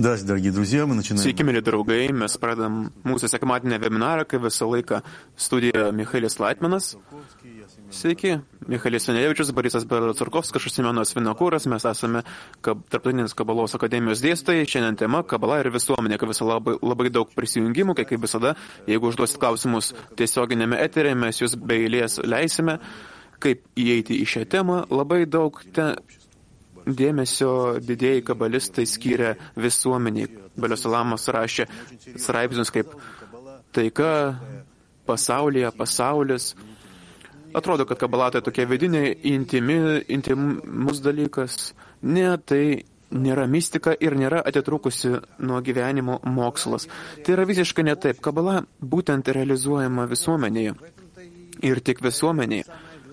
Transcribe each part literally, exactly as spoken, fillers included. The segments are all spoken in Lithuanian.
Здравствуйте, дорогие друзья, мы начинаем. Sveiki, mėly draugai, mes pradedam mūsų sekmadienį webinarą, kaip visą laiką studija Michailis Laitmanas. Sveiki, Michailis Vanevičius, Borisas Berocurkovskas, Šusimėnas Vinokūras, mes esame kab, Tarptautinės Kabalos akademijos dėstytojai. Šiandien tema Kabala ir visuomenė, kaip visą labai, labai daug prisijungimų, kai kaip visada, jeigu užduosit klausimus tiesioginėme eterėje, mes jūs be eilės leisime, kaip įeiti į šią temą. Labai daug te... dėmesio didėjai kabalistai skyrė visuomeniai. Baliosalamas rašė straipsnius kaip taika pasaulyje, pasaulis. Atrodo, kad kabala tai tokia vidinė, intimi, intimus dalykas. Ne, tai nėra mistika ir nėra atitrukusi nuo gyvenimo mokslas. Tai yra visiškai ne taip. Kabala būtent realizuojama visuomenėje. Ir tik visuomenėje.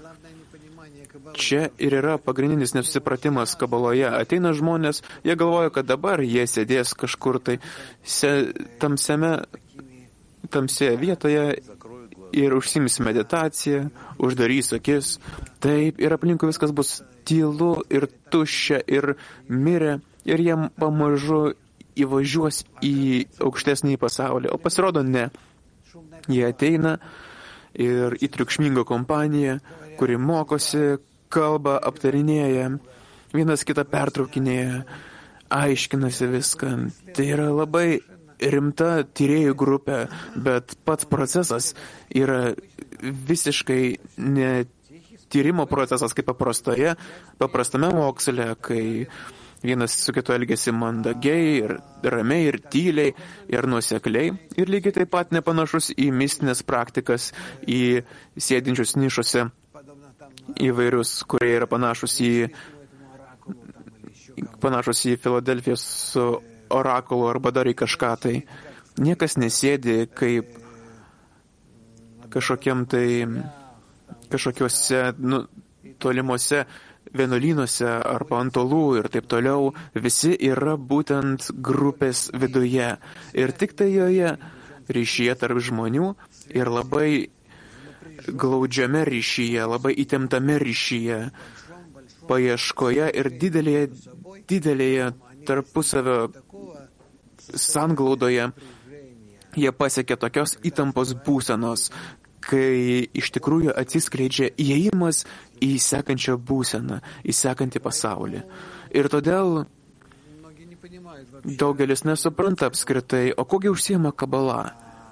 Čia ir yra pagrindinis nesusipratimas kabaloje. Ateina žmonės, jie galvoja, kad dabar jie sėdės kažkur tai se, tamsiame, tamsėje vietoje ir užsims meditaciją, uždarys akis. Taip, ir aplinkui viskas bus tylu ir tuščia ir mirę ir jie pamažu įvažiuos į aukštesnį pasaulį. O pasirodo ne. Jie ateina ir į triukšmingą kompaniją, kuri mokosi, kalba, aptarinėja, vienas kitą pertraukinėja, aiškinasi viską. Tai yra labai rimta tyrėjų grupė, bet pats procesas yra visiškai ne tyrimo procesas kaip paprastoje, paprastame moksle, kai vienas su kitu elgesi mandagiai ir ramiai ir tyliai ir nuosekliai. Ir lygiai taip pat nepanašus į mistinės praktikas, į sėdinčius nišose įvairius, kurie yra panašus į, panašus į Filadelfijos orakulu arba dar į kažką tai. Niekas nesėdi kaip kažkokiam tai, kažkokiuose nu, tolimuose vienuolynuose arba ant olų ir taip toliau. Visi yra būtent grupės viduje. Ir tik tai joje ryšyje tarp žmonių ir labai glaudžiame ryšyje, labai įtemptame ryšyje, paieškoje ir didelėje, didelėje tarpusavio sanglaudoje jie pasiekia tokios įtampos būsenos, kai iš tikrųjų atsiskleidžia įėjimas į sekančią būseną, į sekantį pasaulį. Ir todėl daugelis nesupranta apskritai, o kogi užsiema kabala.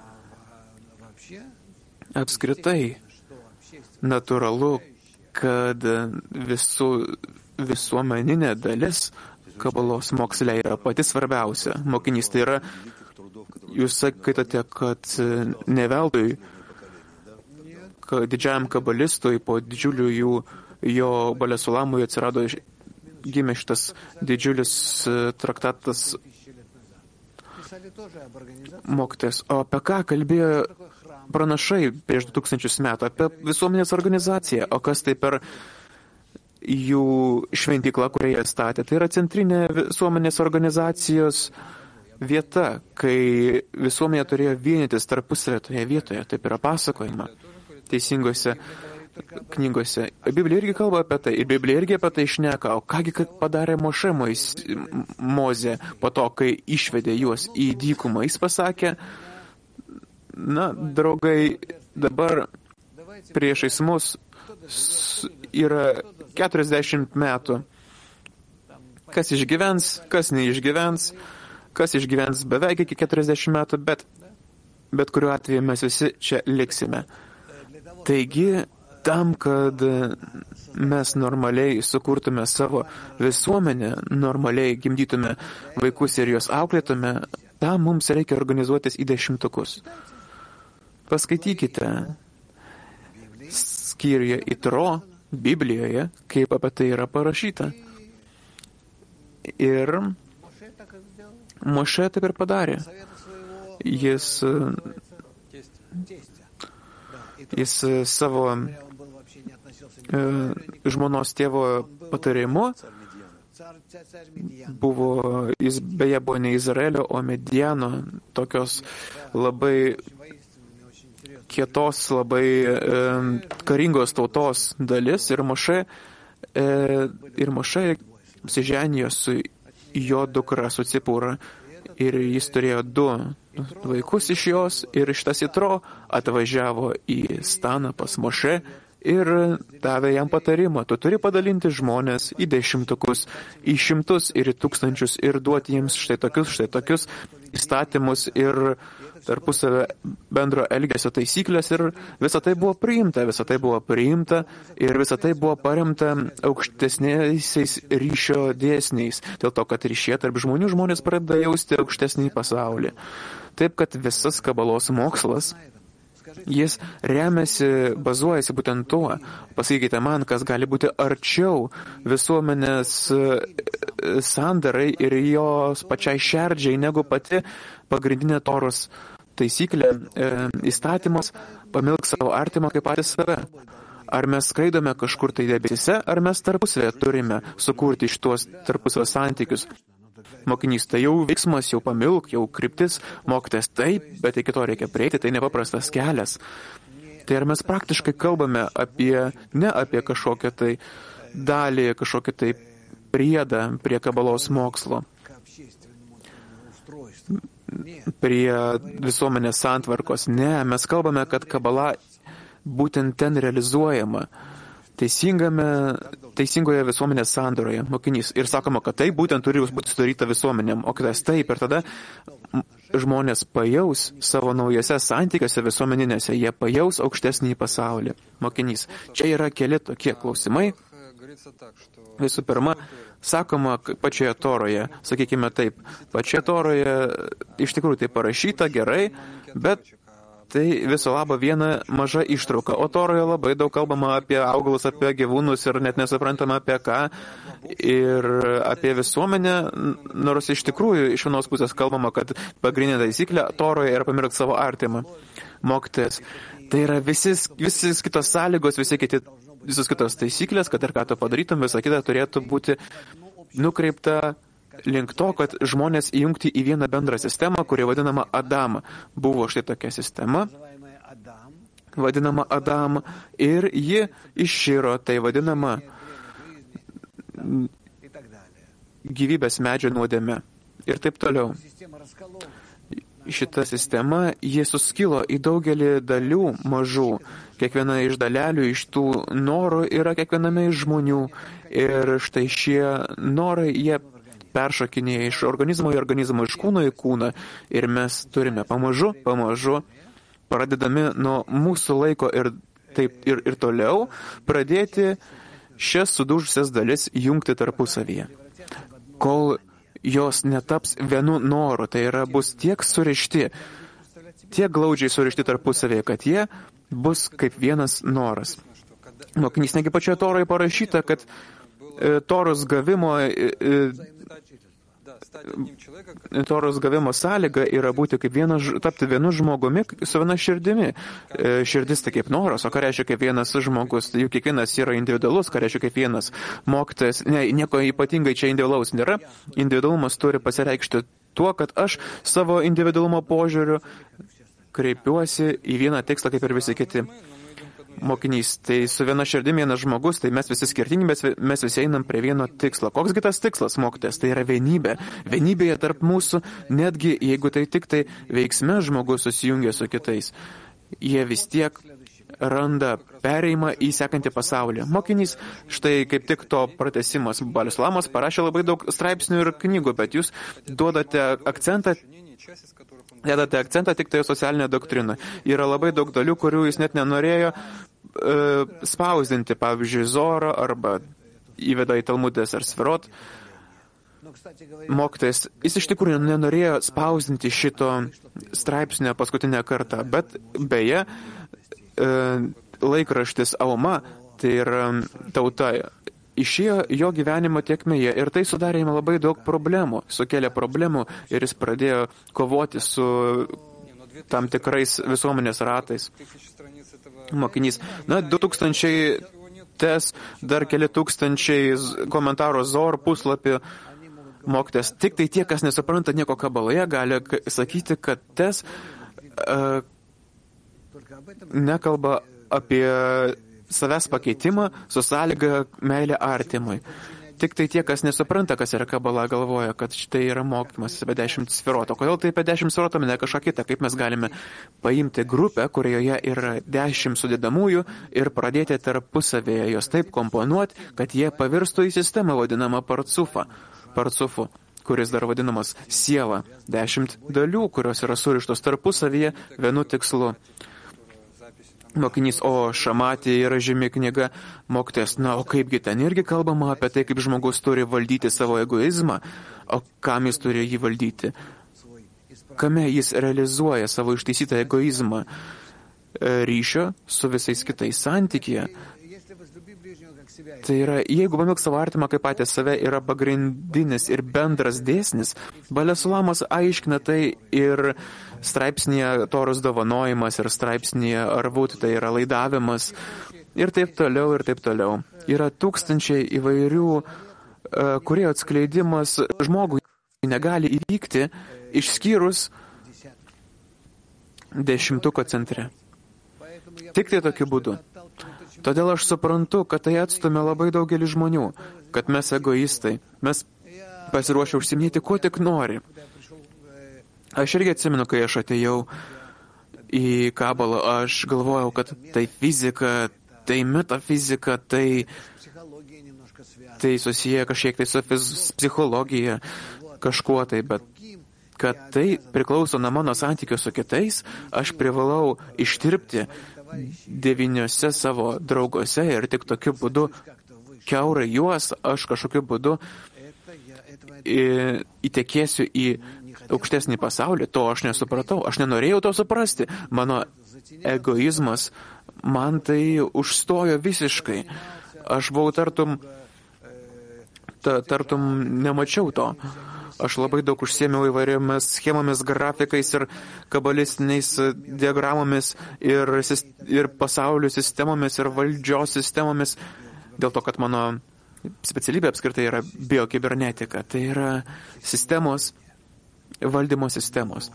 Apskritai, natūralu, kad visų, visuomeninė dalis kabalos moksle yra pati svarbiausia. Mokinys tai yra, jūs sakote, kad ne veltui, kad didžiajam kabalistui po didžiulių jų, jo Baliasulamui atsirado, gimė šitas didžiulis traktatas mokytojas. O apie ką kalbėjo pranašai prieš du tūkstančius metų? Apie visuomenės organizaciją. O kas tai per jų šventyklą, kurią jie statė? Tai yra centrinė visuomenės organizacijos vieta, kai visuomenė turėjo vienytis tarpusavę toje vietoje. Taip yra pasakojama teisingose knygose. Biblija irgi kalba apie tai. Ir Biblija irgi apie tai šneka. O kągi padarė Mošė Mozė po to, kai išvedė juos į dykumą? Jis pasakė, na, draugai, dabar priešais mus yra keturiasdešimt metų. Kas išgyvens, kas neišgyvens, kas išgyvens beveik iki keturiasdešimt metų, bet, bet kuriuo atveju mes visi čia liksime. Taigi, tam, kad mes normaliai sukurtume savo visuomenę, normaliai gimdytume vaikus ir juos auklėtume, tam mums reikia organizuotis į dešimtukus. Paskaitykite skyriuje Itro Biblijoje, kaip apie tai yra parašyta. Ir Mošė taip ir padarė. Jis, jis savo e, žmonos tėvo patarimu buvo, jis beje buvo ne Izraelio, o Mediano, tokios labai kietos, labai e, karingos tautos dalis. Ir Mošė, e, ir Mošė apsiženijo su jo dukra, su Cipūra. ir jis turėjo du vaikus iš jos ir šitas Jitro atvažiavo į staną pas Mošė ir davė jam patarimą. Tu turi padalinti žmonės į dešimtukus, į šimtus ir į tūkstančius ir duoti jiems štai tokius, štai tokius įstatymus ir tarpusavio bendro elgesio taisyklės ir visa tai buvo priimta, visa tai buvo priimta ir visa tai buvo paremta aukštesniais ryšio dėsniais, dėl to, kad ryšė tarp žmonių žmonės pradeda jausti aukštesnį pasaulį. Taip, kad visas kabalos mokslas, jis remiasi, bazuojasi būtent tuo. Pasakykite man, kas gali būti arčiau visuomenės sandarai ir jos pačiai šerdžiai, negu pati pagrindinė Toros taisyklė, e, įstatymas, pamilk savo artimą kaip patys save. Ar mes skraidome kažkur tai debesyse, ar mes tarpusavėje turime sukurti šitos tarpusavio santykius. Mokinys, tai jau veiksmas, jau pamilk, jau kryptis, mokytas taip, bet iki to reikia prieiti, tai nepaprastas kelias. Tai ar mes praktiškai kalbame apie, ne apie kažkokią tai dalį, kažkokią tai priedą prie kabalos mokslo, prie visuomenės santvarkos. Ne, mes kalbame, kad kabala būtent ten realizuojama. Teisingame, teisingoje visuomenės sandoroje, mokinys. Ir sakoma, kad tai būtent turi būti sudaryta visuomenėm, o kitas taip. Ir tada žmonės pajaus savo naujose santykiuose visuomeninėse, jie pajaus aukštesnį pasaulį. Mokinys. Čia yra keli tokie klausimai. Visų pirma, sakoma pačioje Toroje, sakykime taip, pačioje Toroje iš tikrųjų tai parašyta gerai, bet tai viso labo viena maža ištrauka. O Toroje labai daug kalbama apie augalus, apie gyvūnus ir net nesuprantama apie ką. Ir apie visuomenę, nors iš tikrųjų iš vienos pusės kalbama, kad pagrindinė taisyklė Toroje yra pamilk savo artimą. Mokytojas. Tai yra visis, visis kitos sąlygos, visi kiti, visos kitos taisyklės, kad ir ką tu padarytum, visa kita turėtų būti nukreipta link to, kad žmonės įjungti į vieną bendrą sistemą, kuri vadinama Adam. Buvo štai tokia sistema, vadinama Adam, ir ji iširo, tai vadinama gyvybės medžio nuodėme. Ir taip toliau. Šita sistema, jie suskilo į daugelį dalių mažų. Kiekviena iš dalelių, iš tų norų yra kiekviename iš žmonių. Ir štai šie norai, jie peršokinėja iš organizmo į organizmą, iš kūno į kūną. Ir mes turime pamažu, pamažu, pradedami nuo mūsų laiko ir, taip, ir, ir toliau, pradėti šias sudužusias dalis jungti tarpusavyje. Kol jos netaps vienu noru, tai yra bus tiek surišti, tiek glaudžiai surišti tarpusavėje, kad jie bus kaip vienas noras. Mokinys, negi pačioje Toroje parašyta, kad e, Toros gavimo e, e, Toros gavimo sąlyga yra būti kaip vienas, tapti vienu žmogumi su viena širdimi. E, širdis tai kaip noras, o ką reiškia kaip vienas žmogus, juk kiekvienas yra individualus, ką reiškia kaip vienas mokytojas. Ne, nieko ypatingai čia individualaus nėra. Individualumas turi pasireikšti tuo, kad aš savo individualumo požiūriu kreipiuosi į vieną tikslą kaip ir visi kiti. Mokinys, tai su viena širdimi vienas žmogus, tai mes visi skirtingi, mes, mes visi einam prie vieno tikslo. Koks kitas tikslas, mokytojas? Tai yra vienybė. Vienybėje tarp mūsų, netgi jeigu tai tik tai veiksme žmogus susijungia su kitais, jie vis tiek randa pereimą į sekantį pasaulį. Mokinys, štai kaip tik to pratęsimas. Balius Lamas parašė labai daug straipsnių ir knygų, bet jūs duodate akcentą Dedate akcentą tik tai socialinę doktriną. Yra labai daug dalių, kurių jis net nenorėjo e, spausdinti, pavyzdžiui, Zorą arba įveda į Talmudės ar Sverot. Mokytojas, jis iš tikrųjų nenorėjo spausdinti šito straipsnio paskutinę kartą, bet beje, e, laikraštis Auma, tai yra tauta, išėjo jo gyvenimo tiekmėje ir tai sudarė jam labai daug problemų, sukėlė problemų ir jis pradėjo kovoti su tam tikrais visuomenės ratais. Mokinys, na, du tūkstančiai tes, dar keli tūkstančiai komentaro Zor puslapį. Mokytas, tik tai tie, kas nesupranta nieko kabaloje, gali sakyti, kad tes uh, nekalba apie savęs pakeitimą su sąlyga meilė artimui. Tik tai tie, kas nesupranta, kas yra kabala, galvoja, kad šitai yra mokymas apie dešimt sferotų. Kodėl tai apie dešimt sferotų, ne kažką kitą? Kaip mes galime paimti grupę, kurioje yra dešimt sudėdamųjų ir pradėti tarpusavėje jos taip komponuoti, kad jie pavirstų į sistemą vadinamą parcufą, parcufu, kuris dar vadinamas siela. Dešimt dalių, kurios yra surištos tarpusavyje vienu tikslu. Mokinys, o Šamatė yra žymi knyga, mokytojas, na, o kaipgi ten irgi kalbama apie tai, kaip žmogus turi valdyti savo egoizmą, o kam jis turi jį valdyti, kame jis realizuoja savo ištaisytą egoizmą, ryšio su visais kitais santykyje. Tai yra, jeigu pamilk savo artimą kaip patys save, yra pagrindinis ir bendras dėsnis. Balesulamas aiškina tai ir straipsnėje Toros dovanojimas, ir straipsnėje Arvut, tai yra laidavimas, ir taip toliau, ir taip toliau. Yra tūkstančiai įvairių, kurie atskleidimas žmogui negali įvykti, išskyrus dešimtuko centre. Tik tai tokiu būdu. Todėl aš suprantu, kad tai atstumia labai daugelį žmonių, kad mes egoistai, mes pasiruošę užsiminėti, ko tik nori. Aš irgi atsimenu, kai aš atėjau į Kabalą, aš galvojau, kad tai fizika, tai metafizika, tai, tai susiję kažkiek tai su psichologija, kažkuo tai, bet kad tai priklauso nuo mano santykių su kitais, aš privalau ištirpti devyniose savo draugose ir tik tokiu būdu kiaurai juos aš kažkokiu būdu įtekėsiu į aukštesnį pasaulį. To aš nesupratau, aš nenorėjau to suprasti. Mano egoizmas man tai užstojo visiškai. Aš buvau tartum, ta, tartum nemačiau to. Aš labai daug užsiėmiau įvairiomis schemomis, grafikais ir kabalistiniais diagramomis ir, ir pasaulio sistemomis ir valdžios sistemomis, dėl to, kad mano specialybė apskritai yra biokibernetika. Tai yra sistemos, valdymo sistemos.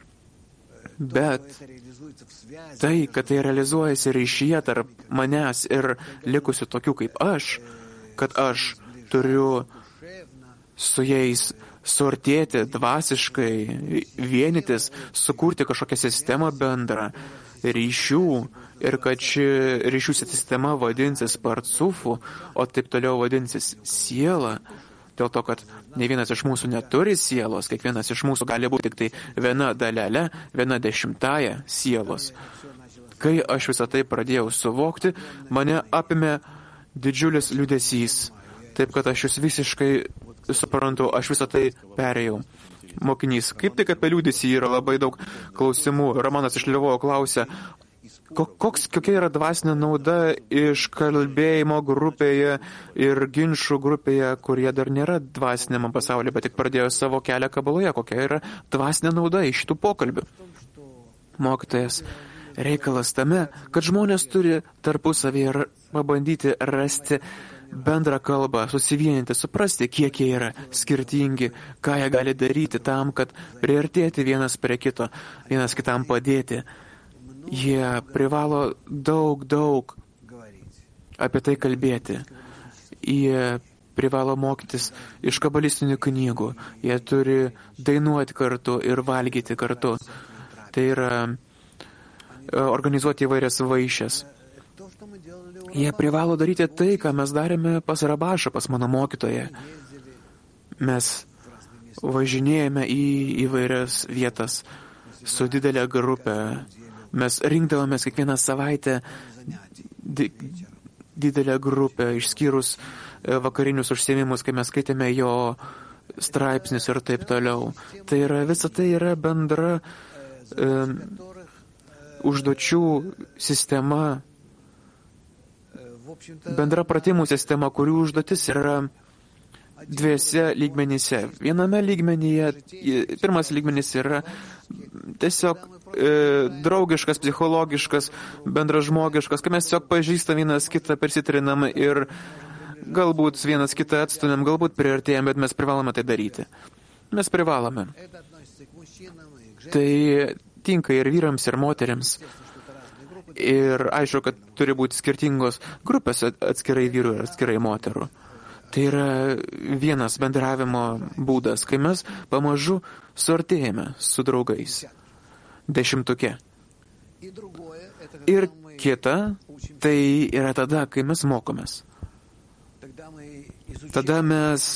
Bet tai, kad tai realizuojasi ryšyje tarp manęs ir likusių tokių kaip aš, kad aš turiu su jais suartėti dvasiškai, vienytis, sukurti kažkokią sistemą bendrą ryšių ir kad ši ryšių sistema vadinsis parcufu, o taip toliau vadinsis siela, dėl to, kad ne vienas iš mūsų neturi sielos, kiekvienas iš mūsų gali būti tik tai viena dalelė, viena dešimtaja sielos. Kai aš visą tai pradėjau suvokti, mane apėmė didžiulis liūdesys, taip kad aš jūs visiškai suprantu, aš visą tai perėjau. Mokinys, kaip tik apie liūdesį yra labai daug klausimų. Romanas iš Lvovo klausia, koks, kokia yra dvasinė nauda iš kalbėjimo grupėje ir ginčų grupėje, kurie dar nėra dvasinėme pasaulyje, bet tik pradėjo savo kelią kabaloje. Kokia yra dvasinė nauda iš šitų pokalbių? Mokytojas, reikalas tame, kad žmonės turi tarpusavėje pabandyti rasti bendrą kalbą, susivieninti, suprasti, kiek jie yra skirtingi, ką jie gali daryti tam, kad priartėti vienas prie kito, vienas kitam padėti. Jie privalo daug, daug apie tai kalbėti. Jie privalo mokytis iš kabalistinių knygų. Jie turi dainuoti kartu ir valgyti kartu. Tai yra organizuoti įvairias vaišes. Jie privalo daryti tai, ką mes darėme pas Rabašą, pas mano mokytoją. Mes važinėjame į įvairias vietas su didelė grupė. Mes rinkdavomės kiekvieną savaitę di- didelę grupę, išskyrus vakarinius užsiėmimus, kai mes skaitėme jo straipsnius ir taip toliau. Tai yra, visa tai yra bendra um, užduočių sistema, bendra pratimų sistema, kurių užduotis yra dviese lygmenyse. Viename lygmenyje, pirmas lygmenys yra tiesiog e, draugiškas, psichologiškas, bendražmogiškas, kai mes tiesiog pažįstam vienas kitą, persitrinam ir galbūt vienas kitą atstumėm, galbūt priartėjom, bet mes privalome tai daryti. Mes privalome. Tai tinka ir vyrams, ir moteriams. Ir aišku, kad turi būti skirtingos grupės atskirai vyrų ir atskirai moterų. Tai yra vienas bendravimo būdas, kai mes pamažu suartėjame su draugais. Dešimtuke. Ir kita, tai yra tada, kai mes mokomės. Tada mes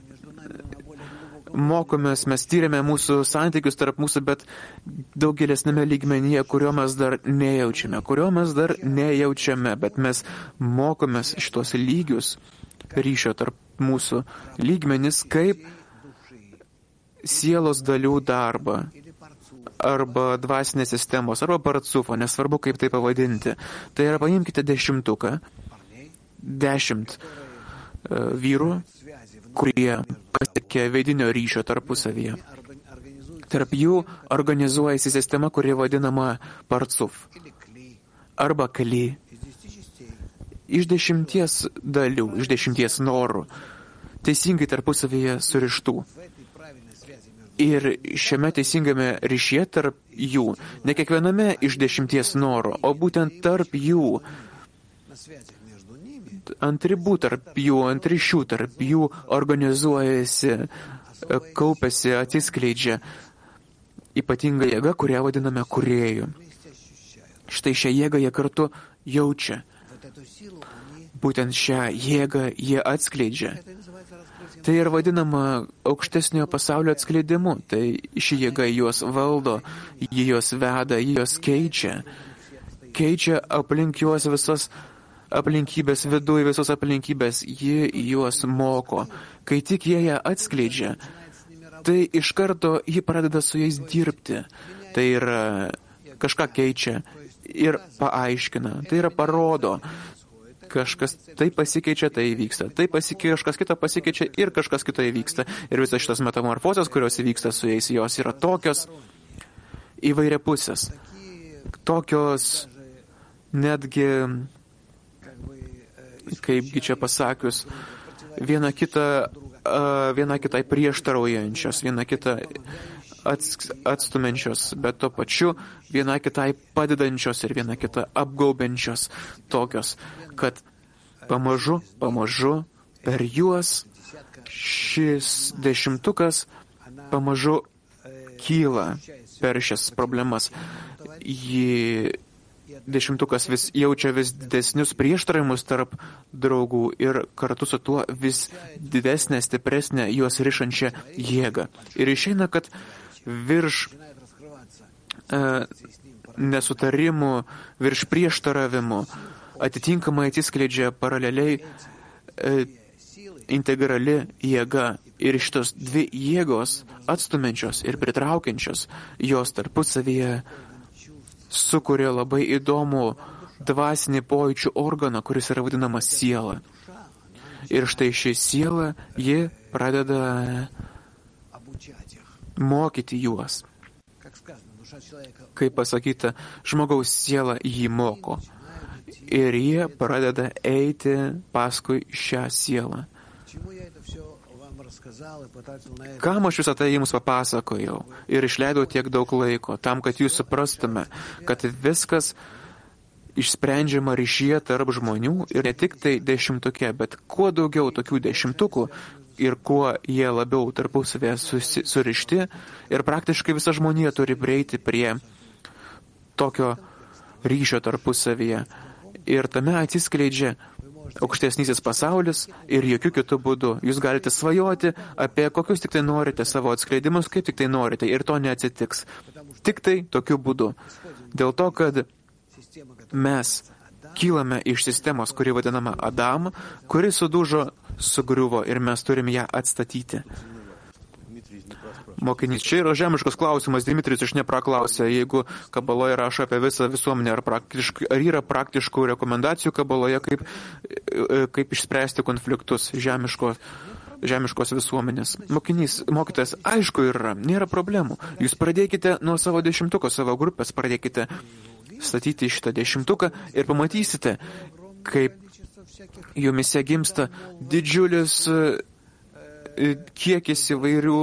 mokomės, mes tyrėme mūsų santykius tarp mūsų, bet daug gilesnėme lygmenyje, kurio mes dar nejaučiame, kurio mes dar nejaučiame, bet mes mokomės šitos lygius ryšio tarp mūsų lygmenis kaip sielos dalių darbą arba dvasinės sistemos, arba parcufo, nesvarbu kaip tai pavadinti. Tai yra, paimkite dešimtuką, dešimt uh, vyrų, kurie pasiekė veidinio ryšio tarpusavyje. Tarp jų organizuojasi sistema, kuri vadinama parcuf arba kali. Iš dešimties dalių, iš dešimties norų, teisingai tarpusavyje surištų. Ir šiame teisingame ryšyje tarp jų, ne kiekviename iš dešimties norų, o būtent tarp jų, ant ribų tarp jų, ant ryšių tarp jų organizuojasi, kaupiasi, atsiskleidžia ypatinga jėga, kurią vadiname kūrėju. Štai šią jėgą jie kartu jaučia. Būtent šią jėgą jie atskleidžia. Tai ir vadinama aukštesnio pasaulio atskleidimu. Tai ši jėga juos valdo, jie juos veda, jie juos keičia. Keičia aplink juos visas aplinkybės, viduje visos aplinkybės, ji juos moko. Kai tik jie ją atskleidžia, tai iš karto ji pradeda su jais dirbti. Tai yra kažką keičia ir paaiškina, tai yra parodo. Kažkas tai pasikeičia, tai įvyksta. Tai pasikeičia, kažkas kito pasikeičia ir kažkas kito įvyksta. Ir visas šitas metamorfozės, kurios įvyksta su jais, jos yra tokios įvairiapusės. Tokios netgi, kaipgi čia pasakius, viena kita, uh, viena kitai prieštaraujančios, viena kita atstumenčios, bet to pačiu viena kitai padedančios ir viena kita apgaubiančios, tokios, kad pamažu, pamažu per juos šis dešimtukas pamažu kyla per šias problemas. Ji dešimtukas vis jaučia vis didesnius prieštaravimus tarp draugų ir kartu su tuo vis didesnę, stipresnę juos rišančią jėgą. Ir išeina, kad virš e, nesutarimų, virš prieštaravimų atitinkamai atsiskleidžia paraleliai e, integrali jėga. Ir šitos dvi jėgos atstumenčios ir pritraukiančios, jos tarpusavyje sukuria labai įdomų dvasinį pojūčių organą, kuris yra vadinamas siela. Ir štai ši siela, ji pradeda mokyti juos. Kaip pasakyta, žmogaus siela jį moko. Ir jie pradeda eiti paskui šią sielą. Kam aš visą tai jums papasakojau ir išleidau tiek daug laiko, tam, kad jūs suprastume, kad viskas išsprendžiama ryšyje tarp žmonių ir ne tik tai dešimtuke, bet kuo daugiau tokių dešimtukų ir kuo jie labiau tarpusavėje surišti ir praktiškai visa žmonija turi prieiti prie tokio ryšio tarpusavyje. Ir tame atsiskleidžia aukštesnysis pasaulis ir jokių kitų būdų. Jūs galite svajoti apie kokius tik tai norite savo atskleidimus, kaip tik tai norite, ir to neatsitiks. Tik tai tokiu būdu. Dėl to, kad mes kylame iš sistemos, kuri vadinama Adam, kuri sudužo, sugriuvo ir mes turim ją atstatyti. Mokinys, čia yra žemiškas klausimas, Dimitrijus iš nepraklausė, jeigu kabaloje rašo apie visą visuomenę, ar, ar yra praktiškų rekomendacijų kabaloje, kaip, kaip išspręsti konfliktus žemiško, žemiškos visuomenės. Mokinys, mokytojas, aišku yra, nėra problemų. Jūs pradėkite nuo savo dešimtuko, savo grupės, pradėkite statyti šitą dešimtuką ir pamatysite, kaip jumise gimsta didžiulis kiekis įvairių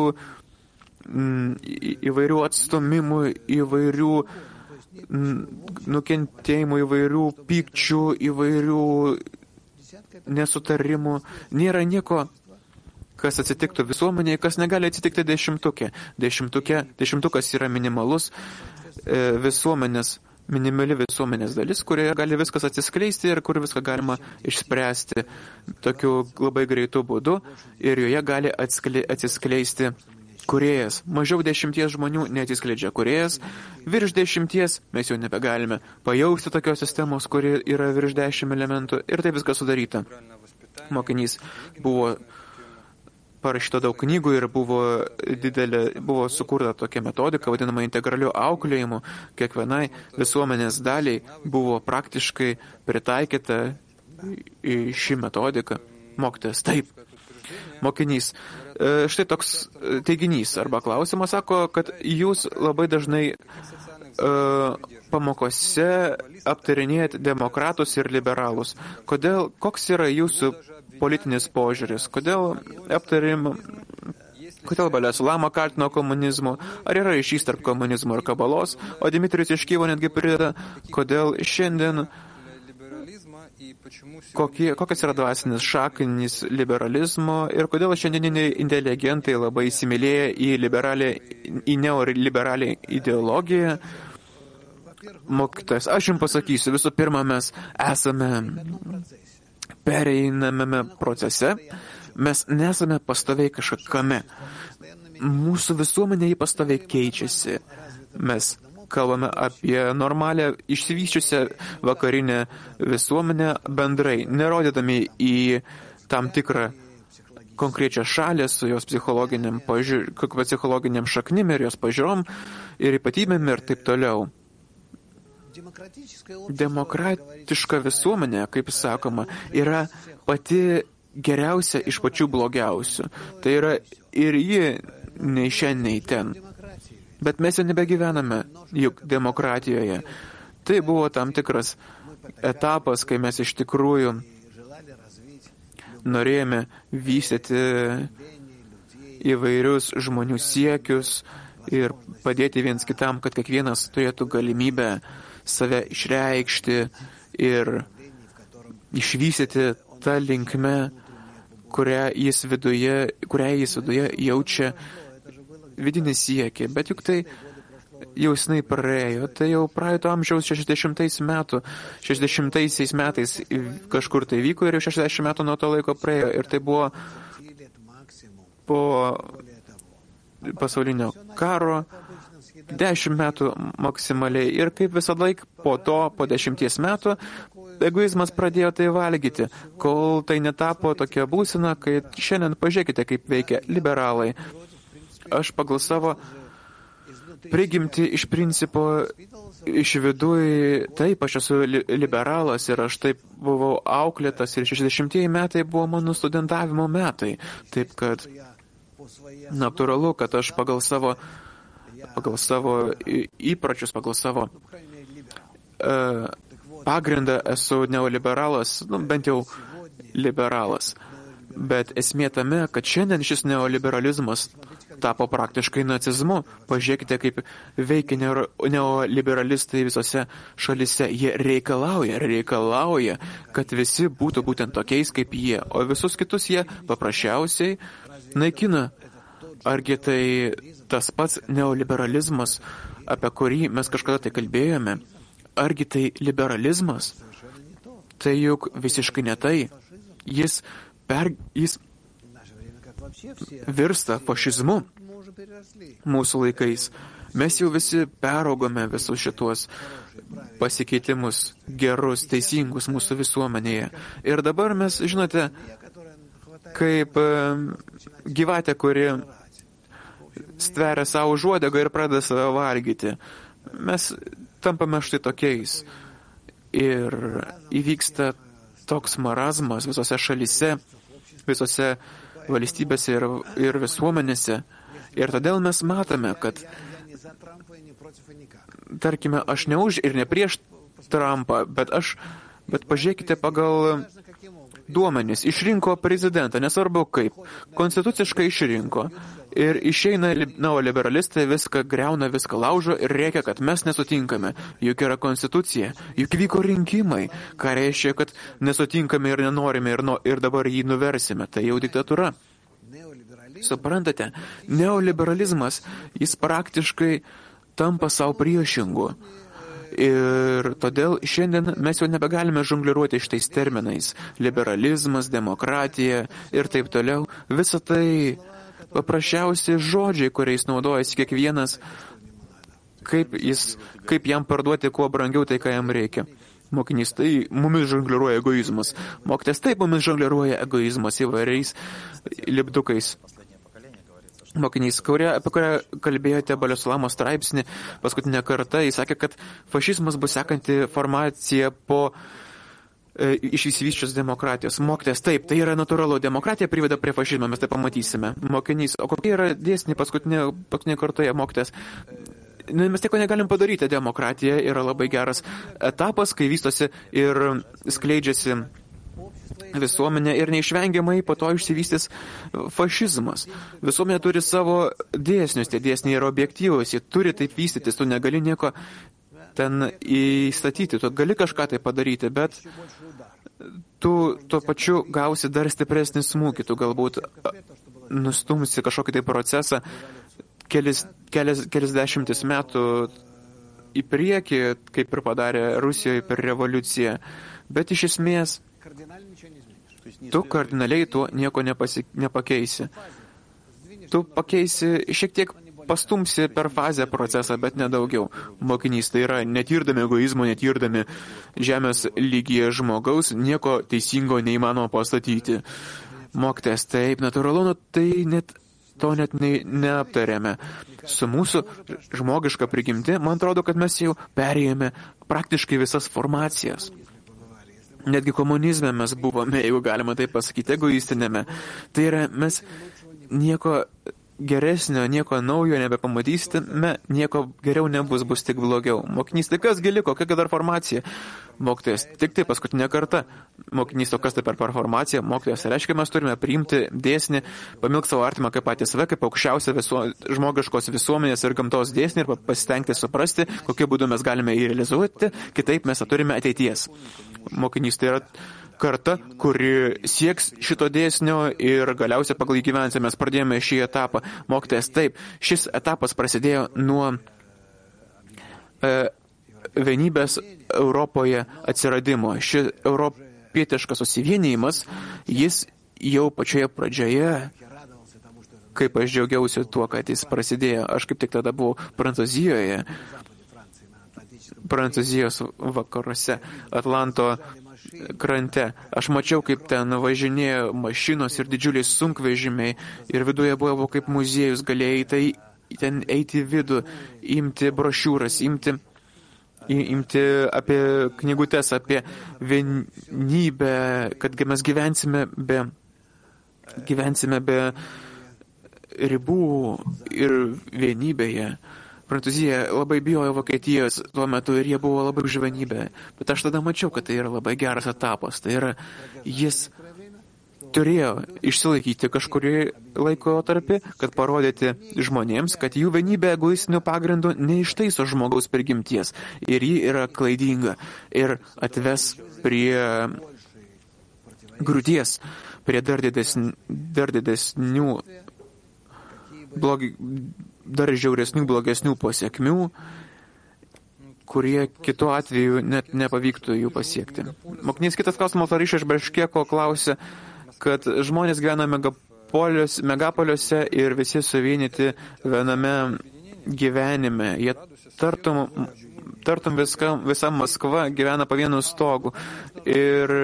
įvairių atstumimų, įvairių nukentėjimų, įvairių pykčių, įvairių nesutarimų, nėra nieko, kas atsitiktų visuomenėje, kas negali atsitikti dešimtukė. Dešimtukė, dešimtukas yra minimalus e, visuomenės, minimali visuomenės dalis, kurioje gali viskas atsiskleisti ir kur viską galima išspręsti tokiu labai greitu būdu ir joje gali atskle, atsiskleisti kūrėjas. Mažiau dešimties žmonių neatsiskleidžia kūrėjas, virš dešimties mes jau nebegalime pajausti tokios sistemos, kuri yra virš dešimt elementų ir tai viskas sudaryta. Mokinys buvo parašyta daug knygų ir buvo didelė, buvo sukurta tokia metodika, vadinama integraliu auklėjimu. Kiekvienai visuomenės daliai buvo praktiškai pritaikyta ši metodika. Mokytojas, taip. Mokinys. Štai toks teiginys arba klausimas sako, kad jūs labai dažnai uh, pamokose aptarinėjate demokratus ir liberalus. Kodėl, koks yra jūsų politinis požiūris? Kodėl aptarim, kodėl Balės Lama kaltino komunizmu? Ar yra ryšys tarp komunizmo ir kabalos? O Dmitrijus iš Kyjivo netgi prideda, kodėl šiandien kokie, kokias yra dvasinis šaknis liberalizmo ir kodėl šiandieniniai inteligentai labai įsimylėja į, į neoliberalią ideologiją. Mokytojas, aš jums pasakysiu, visų pirma, mes esame pereinamame procese, mes nesame pastoviai kažkame. Mūsų visuomenė jį pastoviai keičiasi. Mes kalbame apie normalią, išsivyščiusią vakarinę visuomenę bendrai, nerodydami į tam tikrą konkrečią šalį su jos psichologiniam, pažiūr, psichologiniam šaknim ir jos pažiūrom ir ypatybėm ir taip toliau. Demokratiška visuomenė, kaip sakoma, yra pati geriausia iš pačių blogiausių. Tai yra ir ji nei šiandien, nei ten. Bet mes jau nebegyvename juk demokratijoje. Tai buvo tam tikras etapas, kai mes iš tikrųjų norėjome vystyti įvairius žmonių siekius ir padėti viens kitam, kad kiekvienas turėtų galimybę save išreikšti ir išvystyti tą linkmę, kurią jis viduje, kurią jis viduje jaučia vidinį siekį. Bet juk tai jau senai praėjo, tai jau praeito amžiaus šešiasdešimtais metų, šešiasdešimtaisiais metais kažkur tai vyko ir jau šešiasdešimt metų nuo to laiko praėjo. Ir tai buvo po pasaulinio karo, dešimt metų maksimaliai. Ir kaip visą laiką po to, po dešimties metų, egoizmas pradėjo tai valgyti, kol tai netapo tokia būsena, kai šiandien pažiūrėkite, kaip veikia liberalai. Aš pagal savo prigimti iš principo iš viduj, taip, aš esu liberalas ir aš taip buvau auklėtas ir šešiasdešimtieji metai buvo mano studentavimo metai. Taip kad natūralu, kad aš pagal savo, pagal savo įpročius, pagal savo uh, pagrindą esu neoliberalas, nu, bent jau liberalas. Bet esmė tame, kad šiandien šis neoliberalizmas tapo praktiškai nacizmu. Pažiūrėkite, kaip veikia neoliberalistai visose šalise. Jie reikalauja, reikalauja, kad visi būtų būtent tokiais kaip jie, o visus kitus jie paprasčiausiai naikina. Argi tai tas pats neoliberalizmas, apie kurį mes kažkada tai kalbėjome? Argi tai liberalizmas? Tai juk visiškai ne tai. Jis Per, jis virsta fašizmu mūsų laikais. Mes jau visi peraugome visus šitos pasikeitimus gerus, teisingus mūsų visuomenėje. Ir dabar mes, žinote, kaip gyvatė, kuri stveria savo užuodegą ir pradeda save valgyti. Mes tampame štai tokiais. Ir įvyksta toks marazmas visose šalyse, visose valstybėse ir, ir visuomenėse. Ir todėl mes matome, kad, tarkime, aš ne už ir ne prieš Trumpą, bet aš, bet pažiūrėkite pagal duomenys, išrinko prezidentą, nesvarbu kaip, konstituciškai išrinko. Ir išeina neoliberalistai, viską greuna, viską laužo ir reikia, kad mes nesutinkame. Juk yra konstitucija, juk vyko rinkimai, ką reiškia, kad nesutinkame ir nenorime ir, no, ir dabar jį nuversime. Tai jau diktatūra. Suprantate, neoliberalizmas, jis praktiškai tampa savo priešingu. Ir todėl šiandien mes jau nebegalime žongliruoti šitais terminais. Liberalizmas, demokratija ir taip toliau. Visa tai paprasčiausi žodžiai, kuriais naudojasi kiekvienas, kaip, jis, kaip jam parduoti kuo brangiau tai, ką jam reikia. Mokinys tai mumis žongliruoja egoizmas. Mokytas taip mumis žongliruoja egoizmas įvairiais lipdukais. Mokinys, kurie, apie kurią kalbėjote Balioslamo straipsnį paskutinę kartą, jis sakė, kad fašizmas bus sekanti formacija po e, išsivysčios demokratijos. Mokytas, taip, tai yra natūralu, demokratija priveda prie fašizmo, mes tai pamatysime. Mokinys, o kokie yra dėsniai paskutinė, paskutinė kartoje, mokytas? Nu, mes tieko negalim padaryti, demokratija yra labai geras etapas, kai vystosi ir skleidžiasi visuomenė ir neišvengiamai po to išsivystys fašizmas. Visuomenė turi savo dėsnius, tie dėsniai yra objektyvus, jie turi taip vystytis, tu negali nieko ten įstatyti, tu gali kažką tai padaryti, bet tu tuo pačiu gausi dar stipresnį smūgį, tu galbūt nustumsi kažkokį tai procesą kelis, kelis, kelis dešimtis metų į priekį, kaip ir padarė Rusijoje per revoliuciją, bet iš esmės tu kardinaliai tuo nieko nepasi, nepakeisi. Tu pakeisi, šiek tiek pastumsi per fazę procesą, bet nedaugiau. Mokinys, tai yra netirdami egoizmo, netirdami žemės lygyje žmogaus, nieko teisingo neįmanoma pastatyti. Mokytas, taip, natūralu, nu, tai net, to net ne, neaptarėme. Su mūsų žmogiška prigimti, man atrodo, kad mes jau perėjome praktiškai visas formacijas. Netgi komunizme mes buvome, jeigu galima taip pasakyti, egoistinėme. Tai yra, mes nieko geresnio, nieko naujo nebepamatysime, nieko geriau nebus, bus tik blogiau. Mokinys, tai kas gili, kokia dar formacija? Mokytojas, tik tai paskutinė karta. Mokinys, o kas tai per formacija? Mokytojas, reiškia, mes turime priimti dėsnį, pamilk savo artimą kaip patys save, kaip aukščiausia visu, žmogiškos visuomenės ir gamtos dėsnį ir pasistengti suprasti, kokiu būdu mes galime jį realizuoti, kitaip mes turime ateities. Mokinys, tai yra karta, kuri sieks šito dėsnio ir galiausiai pagal jį gyvensime. Mes pradėjome šį etapą. Mokytojas, taip, šis etapas prasidėjo nuo e, vienybės Europoje atsiradimo. Šis europietiškas susivienijimas, jis jau pačioje pradžioje, kaip aš džiaugiausi tuo, kad jis prasidėjo. Aš kaip tik tada buvau Prancūzijoje, Prancūzijos vakaruose, Atlanto krante. Aš mačiau, kaip ten važinėjo mašinos ir didžiuliai sunkvežimiai ir viduje buvo kaip muziejus, galėjai tai ten eiti į vidų, imti brošiūras, imti, imti apie knygutes, apie vienybę, kad mes gyvensime be, gyvensime be ribų ir vienybėje. Prancūzija labai bijojo Vokietijos tuo metu ir jie buvo labai už vienybę. Bet aš tada mačiau, kad tai yra labai geras etapas. Tai yra, jis turėjo išsilaikyti kažkurį laiko tarpį, kad parodyti žmonėms, kad jų vienybė egoistinių pagrindų neištaiso žmogaus prigimties. Ir ji yra klaidinga. Ir atves prie grūties, prie dar didesnių, dar didesnių blogi, dar žiauresnių, blogesnių pasiekmių, kurie kitu atveju net nepavyktų jų pasiekti. Mokinys kitas klausimas, ar iš Beškėko klausė, kad žmonės gyvena megapoliuose, megapoliuose ir visi suvienyti viename gyvenime. Jie tartum, tartum viska, visa Maskva gyvena po vienu stogu. Ir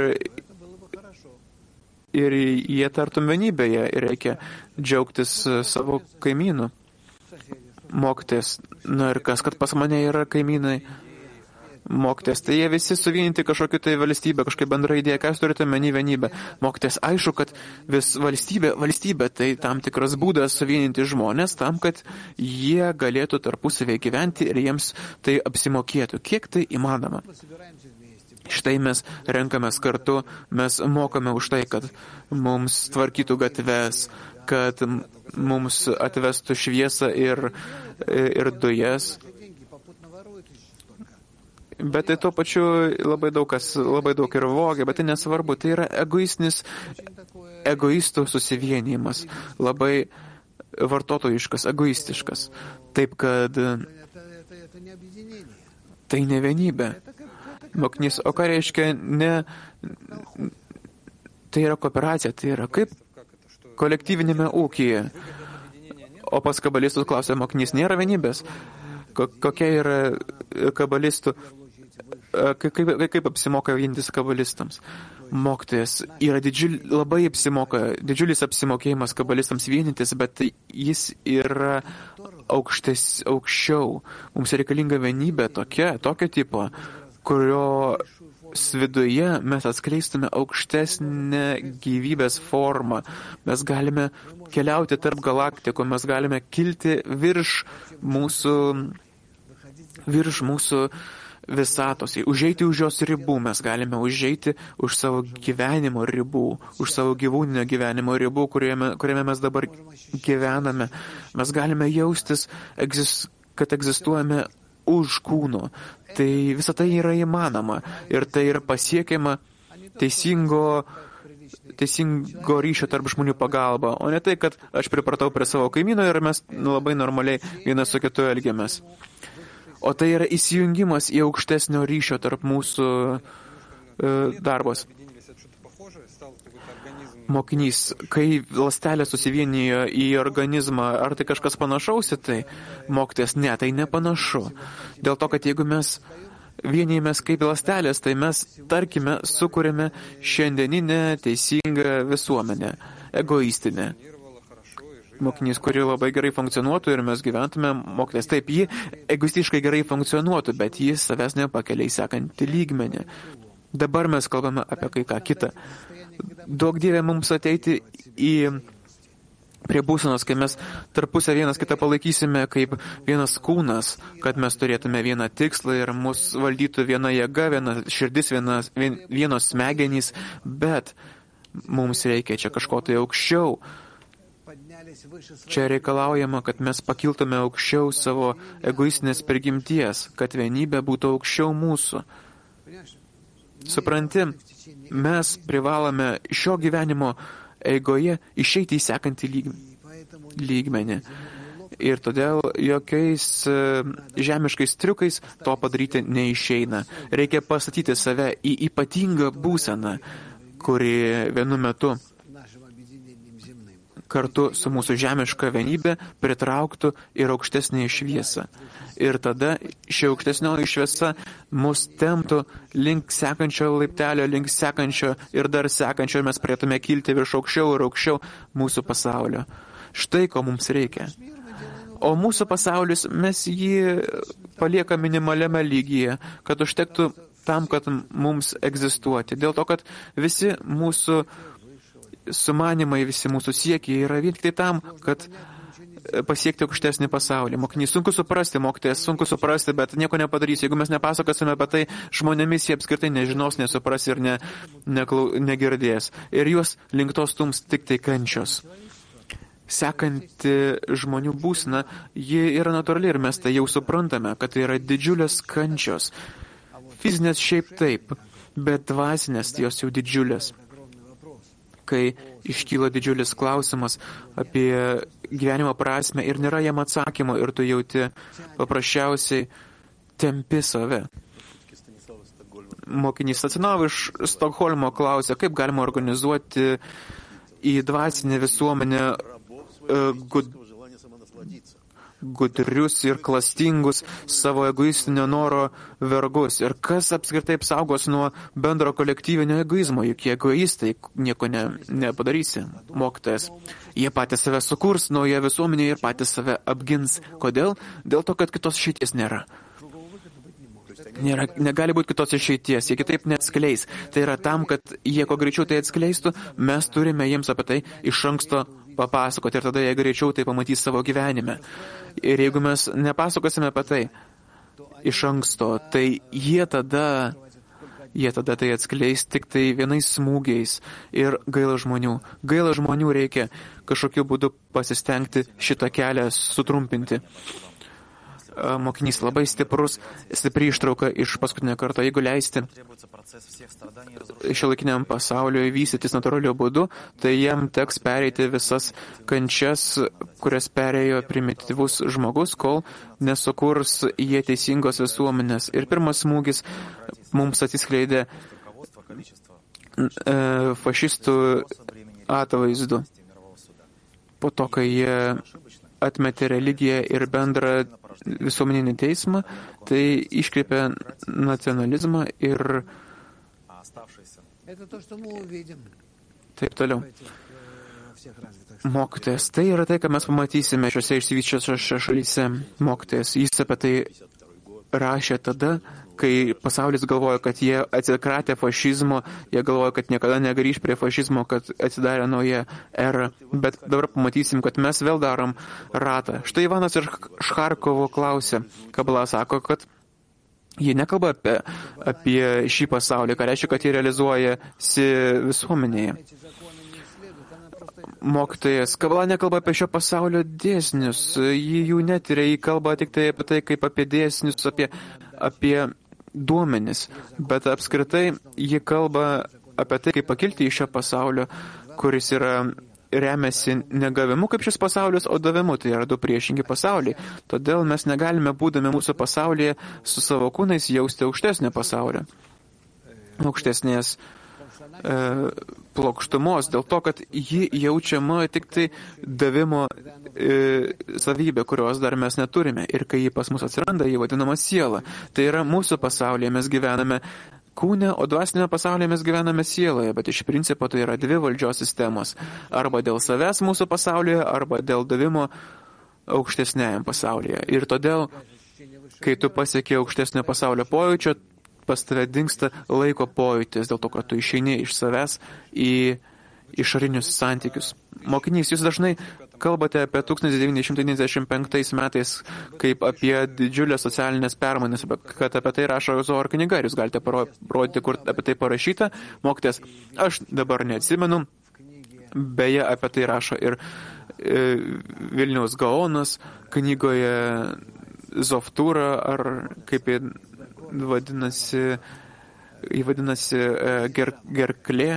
Ir jie tartum vienybėje ir reikia džiaugtis savo kaimynų. Mokytis, na ir kas, kad pas mane yra kaimynai. Mokytis, tai jie visi suvienyti kažkokiu tai valstybę, kažkokia bendra idėja, ką jūs turite meni vienybę. Mokytis, aišku, kad vis valstybė, valstybė tai tam tikras būdas suvieninti žmonės tam, kad jie galėtų tarpusavėje gyventi ir jiems tai apsimokėtų. Kiek tai įmanoma? Štai mes renkamės kartu, mes mokame už tai, kad mums tvarkytų gatves, kad mums atvestų šviesą ir, ir dujas. Bet tai tuo pačiu labai daug kas, labai daug ir vogia, bet tai nesvarbu. Tai yra egoistinis, egoistų susivienijimas, labai vartotojiškas, egoistiškas. Taip, kad tai ne vienybė. Mokinys, o ką reiškia ne... Tai yra kooperacija, tai yra kaip kolektyvinėme ūkyje. O pas kabalistus klausė, mokinys, nėra vienybės. Kokia yra kabalistų... Kaip, kaip, kaip apsimoka vientis kabalistams? Mokytojas yra didžiul, labai apsimoka, didžiulis apsimokėjimas kabalistams vienintis, bet jis yra aukštes, aukščiau. Mums reikalinga vienybė tokia, tokio tipo, kurio viduje mes atskleistume aukštesnę gyvybės formą. Mes galime keliauti tarp galaktikų, mes galime kilti virš mūsų, virš mūsų visatos, užeiti už jos ribų, mes galime užeiti už savo gyvenimo ribų, už savo gyvūninio gyvenimo ribų, kuriame, kuriame mes dabar gyvename. Mes galime jaustis, kad egzistuojame už kūno. Tai visa tai yra įmanoma ir tai yra pasiekiama teisingo, teisingo ryšio tarp žmonių pagalba, o ne tai, kad aš pripratau prie savo kaimyno ir mes labai normaliai vienas su kitu elgiamės. O tai yra įsijungimas į aukštesnio ryšio tarp mūsų e, darbos. Mokinys, kai ląstelė susivienijo į organizmą, ar tai kažkas panašaus į tai? Mokytojas, ne, tai nepanašu. Dėl to, kad jeigu mes vienijamės kaip ląstelės, tai mes, tarkime, sukūrėme šiandieninę teisingą visuomenę, egoistinę. Mokinys, kuri labai gerai funkcionuotų ir mes gyventume, mokytojas, taip, ji egoistiškai gerai funkcionuotų, bet jis savęs nepakelia į sekantį lygmenį. Dabar mes kalbame apie kai ką kitą. Duok Dieve mums ateiti į prie būsenos, kai mes tarpusę vienas kitą palaikysime kaip vienas kūnas, kad mes turėtume vieną tikslą ir mus valdytų viena jėga, viena širdis, vienas, vien, vienos smegenys, bet mums reikia čia kažko tai aukščiau. Čia reikalaujama, kad mes pakiltume aukščiau savo egoistinės prigimties, kad vienybė būtų aukščiau mūsų. Supranti, mes privalome šio gyvenimo eigoje išeiti į sekantį lygmenį. Ir todėl jokiais žemiškais triukais to padaryti neišeina. Reikia pastatyti save į ypatingą būseną, kuri vienu metu kartu su mūsų žemiška vienybė pritrauktų ir aukštesnį šviesą. Ir tada ši aukštesnioji šviesa mus temptų link sekančio laiptelio, link sekančio ir dar sekančio, ir mes prietume kilti virš aukščiau ir aukščiau mūsų pasaulio. Štai ko mums reikia. O mūsų pasaulis, mes jį palieka minimaliame lygyje, kad užtektų tam, kad mums egzistuoti. Dėl to, kad visi mūsų sumanimai, visi mūsų siekiai yra vien tik tai tam, kad pasiekti aukštesnį pasaulį. Mokinys, sunku suprasti, mokytojas, sunku suprasti, bet nieko nepadarys. Jeigu mes nepasakosime apie tai, žmonėmis jie apskritai nežinos, nesupras ir ne, neklau, negirdės. Ir juos link tos stums tik tai kančios. Sekanti žmonių būsena, ji yra natūrali ir mes tai jau suprantame, kad tai yra didžiulės kančios. Fizinės šiaip taip, bet dvasinės jos jau didžiulės. Kai iškyla didžiulis klausimas apie gyvenimo prasmę ir nėra jam atsakymo ir tu jauti paprasčiausiai tempi save. Mokinys Stanislavas iš Stokholmo klausė, kaip galima organizuoti į dvasinę visuomenę gud, gudrius ir klastingus savo egoistinio noro vergus. Ir kas apskritai apsaugos nuo bendro kolektyvinio egoizmo, juk jie egoistai, nieko ne, nepadarysi. Mokytojas, jie patys save sukurs naują visuomenę ir patys save apgins. Kodėl? Dėl to, kad kitos išeities nėra. Nėra, negali būti kitos išeities, jie kitaip neatskleis. Tai yra tam, kad jie kuo greičiau tai atskleistų, mes turime jiems apie tai iš anksto papasakoti ir tada jie greičiau tai pamatys savo gyvenime. Ir jeigu mes nepasakosime apie tai iš anksto, tai jie tada jie tada tai atskleis tik tai vienais smūgiais ir gaila žmonių. Gaila žmonių reikia kažkokiu būdu pasistengti šitą kelią sutrumpinti. Mokinys labai stiprus, stipri ištrauka iš paskutinio karto. Jeigu leisti šiuolaikiniam pasauliui vystytis natūraliu būdu, tai jam teks pereiti visas kančias, kurias perėjo primityvus žmogus, kol nesukurs jie teisingos visuomenės. Ir pirmas smūgis mums atsiskleidė e, fašistų atvaizdu. Po to, kai jie atmetė religiją ir bendrą visuomeninį teismą, tai iškreipė nacionalizmą ir taip toliau. Mokytojas, tai yra tai, ką mes pamatysime šiuose išsivyščiusiose šalyse. Mokytojas, jis apie tai rašė tada, kai pasaulis galvojo, kad jie atsikratė fašizmo, jie galvojo, kad niekada negrįž prie fašizmo, kad atsidarė nauja era. Bet dabar pamatysim, kad mes vėl darom ratą. Štai Ivanas iš Charkovo klausė. Kabala sako, kad jie nekalba apie, apie šį pasaulį, ką reiškia, kad jie realizuojasi visuomenėje. Mokytojas, Kabala nekalba apie šio pasaulio dėsnius, jį jų netiria, jį kalba tik tai apie tai, kaip apie dėsnius, apie, apie duomenis, bet apskritai jį kalba apie tai, kaip pakilti iš šio pasaulio, kuris yra remiasi negavimu kaip šis pasaulis, o davimu, tai yra du priešingi pasauliai. Todėl mes negalime, būdami mūsų pasaulyje, su savo kūnais jausti aukštesnio pasaulio, aukštesnės e, plokštumos, dėl to, kad ji jaučiama tik tai davimo e, savybė, kurios dar mes neturime. Ir kai ji pas mus atsiranda, ji vadinama siela. Tai yra mūsų pasaulyje, mes gyvename kūne, o dvasinėme pasaulyje mes gyvename sieloje, bet iš principo tai yra dvi valdžios sistemos. Arba dėl savęs mūsų pasaulyje, arba dėl davimo aukštesniajam pasaulyje. Ir todėl, kai tu pasieki aukštesnio pasaulio pojūčio, pas tave dingsta laiko pojūtis, dėl to, kad tu išeini iš savęs į išorinius santykius. Mokinys, jūs dažnai kalbate apie tūkstantis devyni šimtai devyniasdešimt penktais metais kaip apie didžiulės socialinės permainas, kad apie tai rašo Zohar knyga, ir jūs galite parodyti, kur apie tai parašyta. Mokytojas, aš dabar neatsimenu, beje, apie tai rašo ir e, Vilniaus Gaonas knygoje Zoftūra, ar kaip jį vadinasi, jį vadinasi e, ger, gerklė,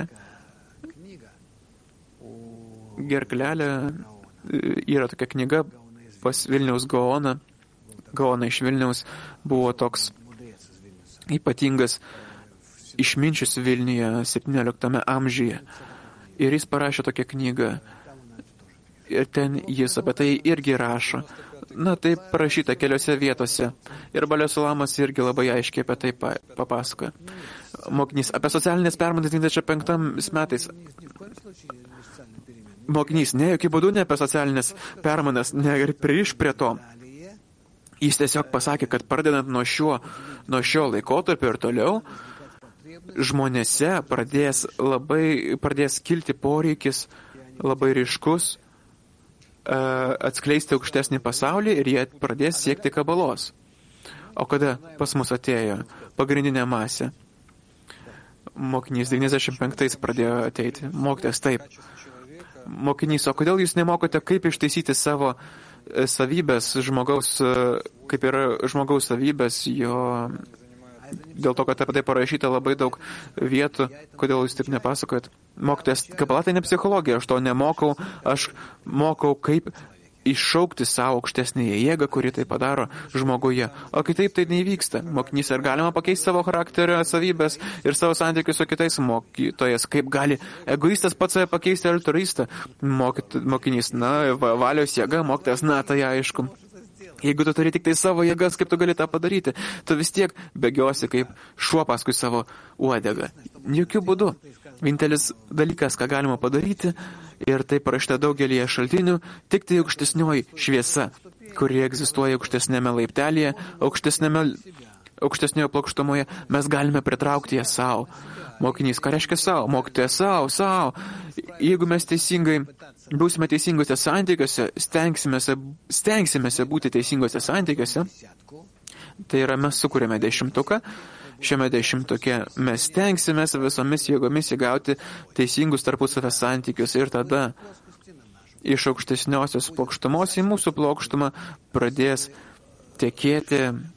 gerklelė, yra tokia knyga pas Vilniaus Gaoną. Gaona iš Vilniaus buvo toks ypatingas išminčius Vilniuje septynioliktame amžiuje. Ir jis parašė tokią knygą. Ir ten jis apie tai irgi rašo. Na, tai parašyta keliose vietose. Ir Balio Sulamas irgi labai aiškiai apie tai papasakoja. Mokinys, apie socialinės permainas devyniasdešimt penktais metais. Mokinys, ne, jokių būdų ne apie socialinės permainas, ne ir pririš prie to. Jis tiesiog pasakė, kad pradedant nuo šio, nuo šio laikotarpio ir toliau, žmonėse pradės labai, pradės kilti poreikis labai ryškus atskleisti aukštesnį pasaulį ir jie pradės siekti kabalos. O kada pas mus atėjo pagrindinė masė? Mokinys devyniasdešimt penktais pradėjo ateiti. Mokytojas taip. Mokinys, o kodėl jūs nemokote, kaip ištaisyti savo savybės, žmogaus, kaip yra žmogaus savybės, jo, dėl to, kad apie tai parašyta labai daug vietų, kodėl jūs taip nepasakojat? Mokytojas, kabala tai ne psichologija, aš to nemokau, aš mokau, kaip iššaukti savo aukštesnėje jėgą, kuri tai padaro žmoguje. O kitaip tai neįvyksta. Mokinys, ar galima pakeisti savo charakterio savybės ir savo santykius su kitais? Mokytojas, kaip gali egoistas pats save pakeisti altruistą? Mokyt, mokinys, na, valios jėga, mokytojas, na, tai aišku. Jeigu tu turi tik tai savo jėgas, kaip tu gali tą padaryti? Tu vis tiek bėgiosi kaip šuo paskui savo uodegą. Jokių būdų. Vienintelis dalykas, ką galima padaryti, ir tai parašyta daugelį šaltinių, tik tai aukštesnioji šviesa, kuri egzistuoja aukštesnėme laiptelėje, aukštesnėme, aukštesnioje plokštumoje, mes galime pritraukti ją savo. Mokinys, ką reiškia savo? Mokytoja savo, savo. Jeigu mes teisingai būsime teisingose santykiuose, stengsimėse, stengsimėse būti teisingose santykiuose, tai yra mes sukūrėme dešimtuką. šiame dešimtuke. Mes stengsimės visomis jėgomis įgauti teisingus tarpusavio santykius ir tada iš aukštesniosios plokštumos į mūsų plokštumą pradės tekėti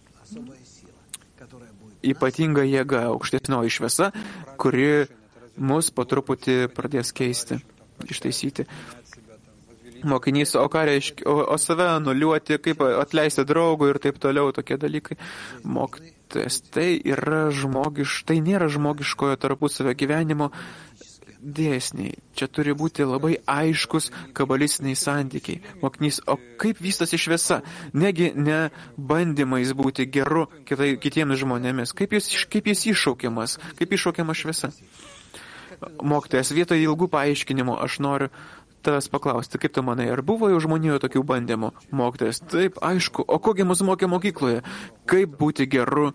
ypatinga jėga, aukštesnioji šviesa, kuri mus po truputį pradės keisti, ištaisyti. Mokinys, o ką reiškia, o, o save anuliuoti, kaip atleisti draugui ir taip toliau, tokie dalykai. Mokytojas, tai yra žmogiš, tai nėra žmogiškojo tarpusavio gyvenimo dėsniai. Čia turi būti labai aiškus kabalistiniai santykiai. Mokinys, o kaip vystosi šviesa? Negi ne bandymais būti geru kitai, kitiems žmonėmis. Kaip jis, kaip jis iššaukiamas? Kaip iššaukiama šviesa? Mokytojas, vietoj ilgų paaiškinimų aš noriu tavęs paklausti, kaip tu manai, ar buvo jau žmonijoje tokių bandymų? Mokytojas, taip, aišku, o kogi mus mokė mokykloje? Kaip būti geru?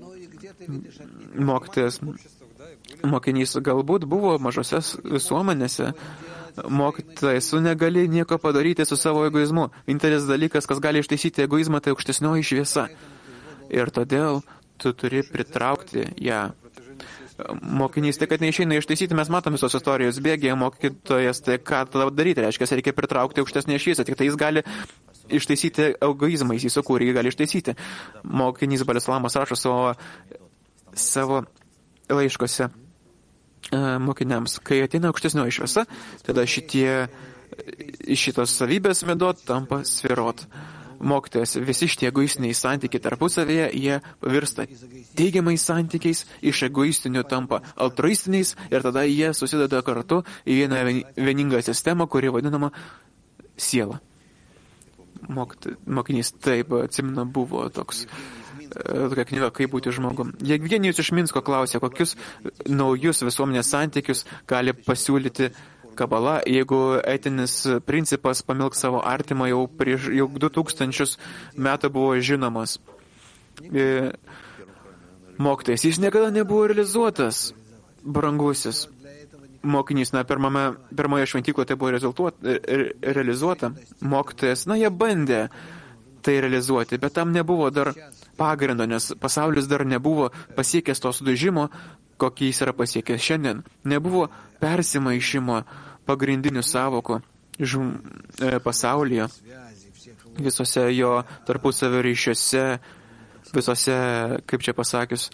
Mokytojas, mokinys, galbūt buvo mažose visuomenėse. Mokytojas, tu negali nieko padaryti su savo egoizmu. Vienintelis dalykas, kas gali ištaisyti egoizmą, tai aukštesnioji šviesa. Ir todėl tu turi pritraukti ją. Mokinys, tai kad neišeina ištaisyti, mes matom visos istorijos bėgėje, mokytojas, tai ką tada daryti, reiškia, reikia pritraukti aukštesnę šviesą, tik tai jis gali ištaisyti egoizmą, jis įsukūrė, jį gali ištaisyti. Mokinys Balislamas rašo savo, savo laiškose mokiniams, kai ateina aukštesnioji šviesa, tada šitie, šitos savybės medot tampa svirot. Mokytojas, visi šitie egoistiniai santykiai tarpusavėje, jie virsta teigiamais santykiais, iš egoistinių tampa altruistiniais ir tada jie susideda kartu į vieną vieningą sistemą, kuri vadinama siela. Mokinys, taip, atsimena, buvo toks, tokia knyga, kaip būti žmogum. Jevgenijus iš Minsko klausė, kokius naujus visuomenės santykius gali pasiūlyti Kabala, jeigu etinis principas pamilk savo artimą jau prieš jau du tūkstančius metų buvo žinomas. E, mokytojas, jis niekada nebuvo realizuotas, brangusis. Mokinys, na, pirmame, pirmoje šventykloje tai buvo rezultuot, re, realizuota. Mokytojas, na, jie bandė tai realizuoti, bet tam nebuvo dar pagrindo, nes pasaulis dar nebuvo pasiekęs to sudužimo, kokį jis yra pasiekęs šiandien. Nebuvo persimaišymo pagrindinių savokų žm, e, pasaulyje, visose jo tarpusavio ryšiuose, visose, kaip čia pasakius,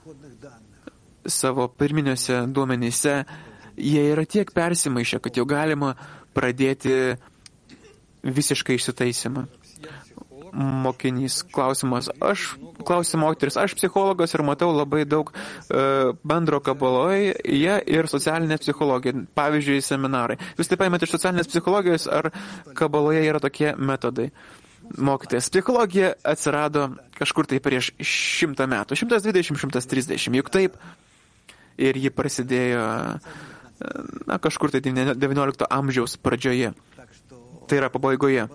savo pirminiuose duomenyse, jie yra tiek persimaišę, kad jau galima pradėti visiškai išsitaisimą. Mokinys, klausimas, aš, klausė moteris, aš psichologas ir matau labai daug e, bendro kabaloje ir socialinė psichologija, pavyzdžiui, seminarai. Jūs taip paimate iš socialinės psichologijos, ar kabaloje yra tokie metodai? Mokytojas, psichologija atsirado kažkur tai prieš šimtą metų, šimtas dvidešimt, šimtas trisdešimt, juk taip, ir ji prasidėjo na, kažkur tai devyniolikto amžiaus pradžioje, tai yra pabaigoje.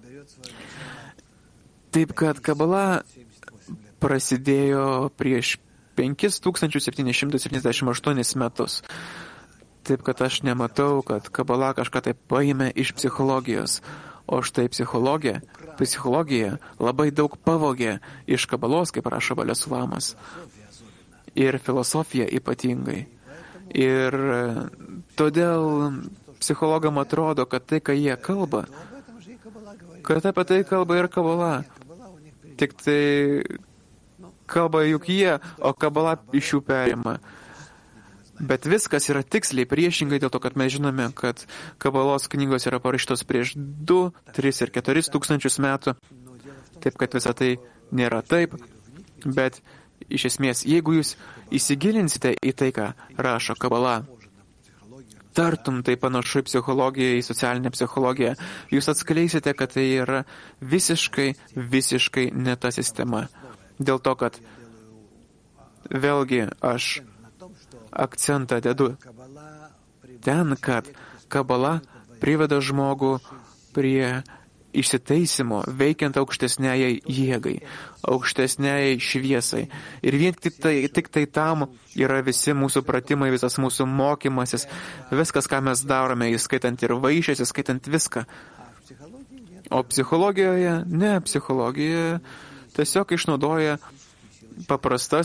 Taip, kad kabala prasidėjo prieš penkis tūkstančius septynis šimtus septyniasdešimt aštuonis metus. Taip, kad aš nematau, kad kabala kažką tai paėmė iš psichologijos. O štai psichologija, psichologija labai daug pavogė iš kabalos, kaip rašo Balislamas. Ir filosofija ypatingai. Ir todėl psichologam atrodo, kad tai, ką jie kalba, kad apie tai kalba ir kabala. Tik tai kalba juk jie, o kabala iš jų perima. Bet viskas yra tiksliai priešingai dėl to, kad mes žinome, kad kabalos knygos yra parašytos prieš du, tris ir keturis tūkstančius metų. Taip, kad visą tai nėra taip. Bet iš esmės, jeigu jūs įsigilinsite į tai, ką rašo kabala, tartum tai panašu į psichologiją, į socialinę psichologiją, jūs atskleisite, kad tai yra visiškai, visiškai ne ta sistema. Dėl to, kad vėlgi aš akcentą dedu ten, kad kabala priveda žmogų prie išsitaisimo, veikiant aukštesniai jėgai, aukštesniai šviesai. Ir vien tik tai, tik tai tam yra visi mūsų pratimai, visas mūsų mokymasis, viskas, ką mes darome, įskaitant ir vaišės, įskaitant viską. O psichologijoje, ne, psichologija tiesiog išnaudoja paprastas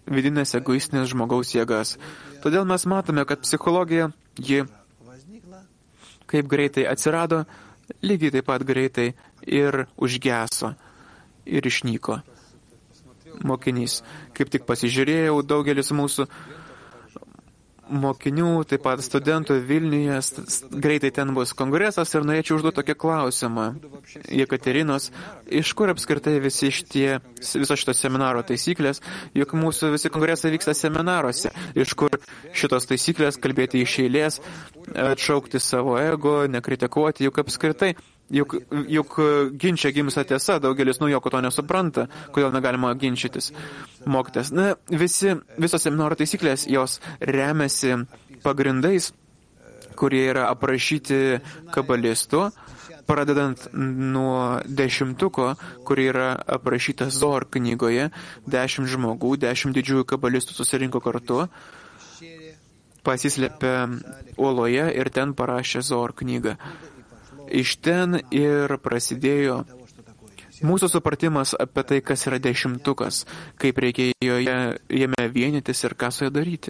vidinės egoistinės žmogaus jėgas. Todėl mes matome, kad psichologija, ji kaip greitai atsirado, lygiai taip pat greitai ir užgeso, ir išnyko. Mokinys. Kaip tik pasižiūrėjau, daugelis mūsų mokinių, taip pat studentų Vilniuje, greitai ten bus kongresas ir norėčiau užduoti tokį klausimą. Jekaterinos, iš kur apskritai visi šitie, viso šito seminaro taisyklės, juk mūsų visi kongresai vyksta seminaruose. Iš kur šitos taisyklės, kalbėti iš eilės, atšaukti savo ego, nekritikuoti, juk apskritai, juk, juk ginčia gimsta tiesa, daugelis naujokų to nesupranta, kodėl negalima ginčytis. Mokytis. Na, visi, visos seminaro taisyklės, jos remiasi pagrindais, kurie yra aprašyti kabalistų, pradedant nuo dešimtuko, kuri yra aprašyta Zohar knygoje, dešimt žmogų, dešimt didžiųjų kabalistų susirinko kartu, pasislėpė uoloje ir ten parašė Zohar knygą. Iš ten ir prasidėjo mūsų supratimas apie tai, kas yra dešimtukas, kaip reikia joje, jame vienytis ir ką su ja daryti.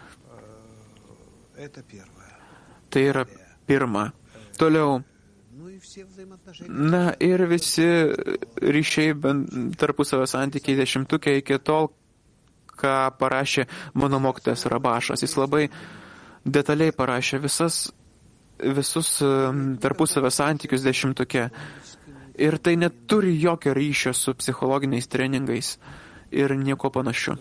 Tai yra pirma. Toliau. Na ir visi ryšiai tarpusavio santykiai dešimtukė iki tol, ką parašė mano mokytojas Rabašas. Jis labai detaliai parašė visas, visus tarpusavio santykius dešimtuke. Ir tai neturi jokio ryšio su psichologiniais treningais ir nieko panašiu.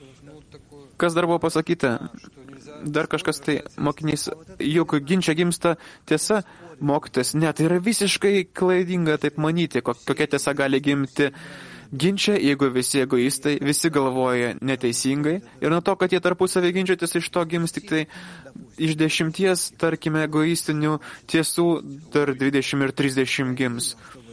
Kas dar buvo pasakyta? Dar kažkas tai mokinys, juk ginčia gimsta tiesa, mokytas. Ne, tai yra visiškai klaidinga taip manyti, kokia tiesa gali gimti ginčia, jeigu visi egoistai, visi galvoja neteisingai. Ir nuo to, kad jie tarpusavį ginčytis, iš to gims tik tai iš dešimties, tarkime, egoistinių tiesų dar dvidešimt ir trisdešimt gims.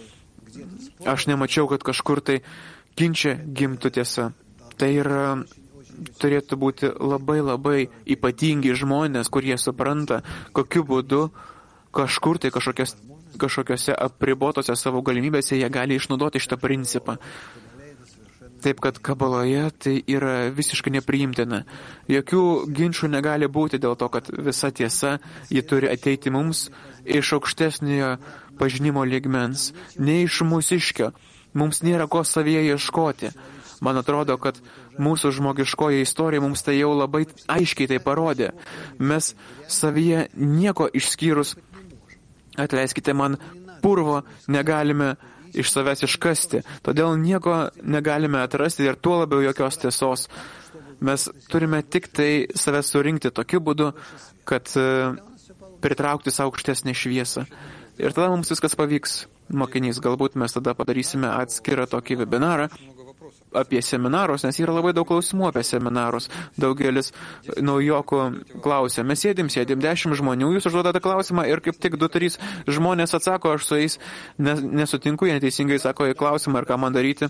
Aš nemačiau, kad kažkur tai ginčia gimtų tiesa. Tai yra, turėtų būti labai labai ypatingi žmonės, kurie supranta, kokiu būdu kažkur tai kažkokios, kažkokiose apribotose savo galimybėse jie gali išnaudoti šitą principą. Taip, kad kabaloje tai yra visiškai nepriimtina. Jokių ginčių negali būti dėl to, kad visa tiesa, ji turi ateiti mums iš aukštesnio pažinimo lygmens, ne iš mūsiškio. Mums nėra ko savyje ieškoti. Man atrodo, kad mūsų žmogiškoji istorija mums tai jau labai aiškiai tai parodė. Mes savyje nieko išskyrus, atleiskite man, purvo negalime iš savęs iškasti. Todėl nieko negalime atrasti ir tuo labiau jokios tiesos. Mes turime tik tai savęs surinkti tokiu būdu, kad pritraukti savo aukštesnę šviesą. Ir tada mums viskas pavyks. Mokinys, galbūt mes tada padarysime atskirą tokį webinarą apie seminarus, nes yra labai daug klausimų apie seminarus. Daugelis naujokų klausia. Mes sėdim, sėdim dešimt žmonių, jūs užduodate klausimą ir kaip tik du, trys žmonės atsako, aš su jais nesutinku, jie neteisingai sako į klausimą ir ką man daryti.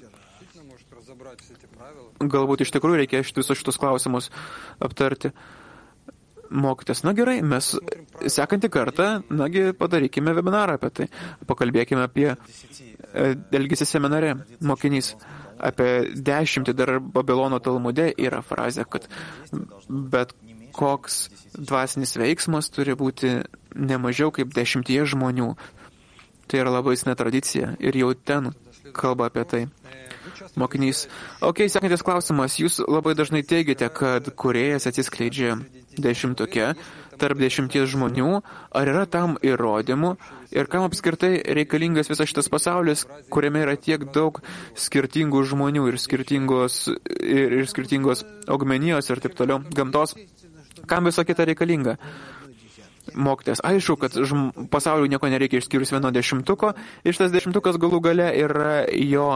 Galbūt iš tikrųjų reikia visus šitus klausimus aptarti. Mokytis. Na gerai, mes sekantį kartą, nagi, padarykime webinarą apie tai. Pakalbėkime apie elgesį seminare. Mokinys. Apie dešimtį dar Babilono Talmude yra frazė, kad bet koks dvasinis veiksmas turi būti ne mažiau kaip dešimtie žmonių. Tai yra labai sena tradicija ir jau ten kalba apie tai. Mokinys. Ok, sekantis klausimas. Jūs labai dažnai teigiate, kad kūrėjas atsiskleidžia dešimtuke tarp dešimties žmonių. Ar yra tam įrodymų? Ir kam apskritai reikalingas visas šitas pasaulis, kuriame yra tiek daug skirtingų žmonių ir skirtingos, ir, ir skirtingos augmenijos ir taip toliau, gamtos? Kam viso kita reikalinga? Mokytis. Aišku, kad žm... pasauliu nieko nereikia išskyrus vieno dešimtuko. Ir šitas dešimtukas galų gale yra jo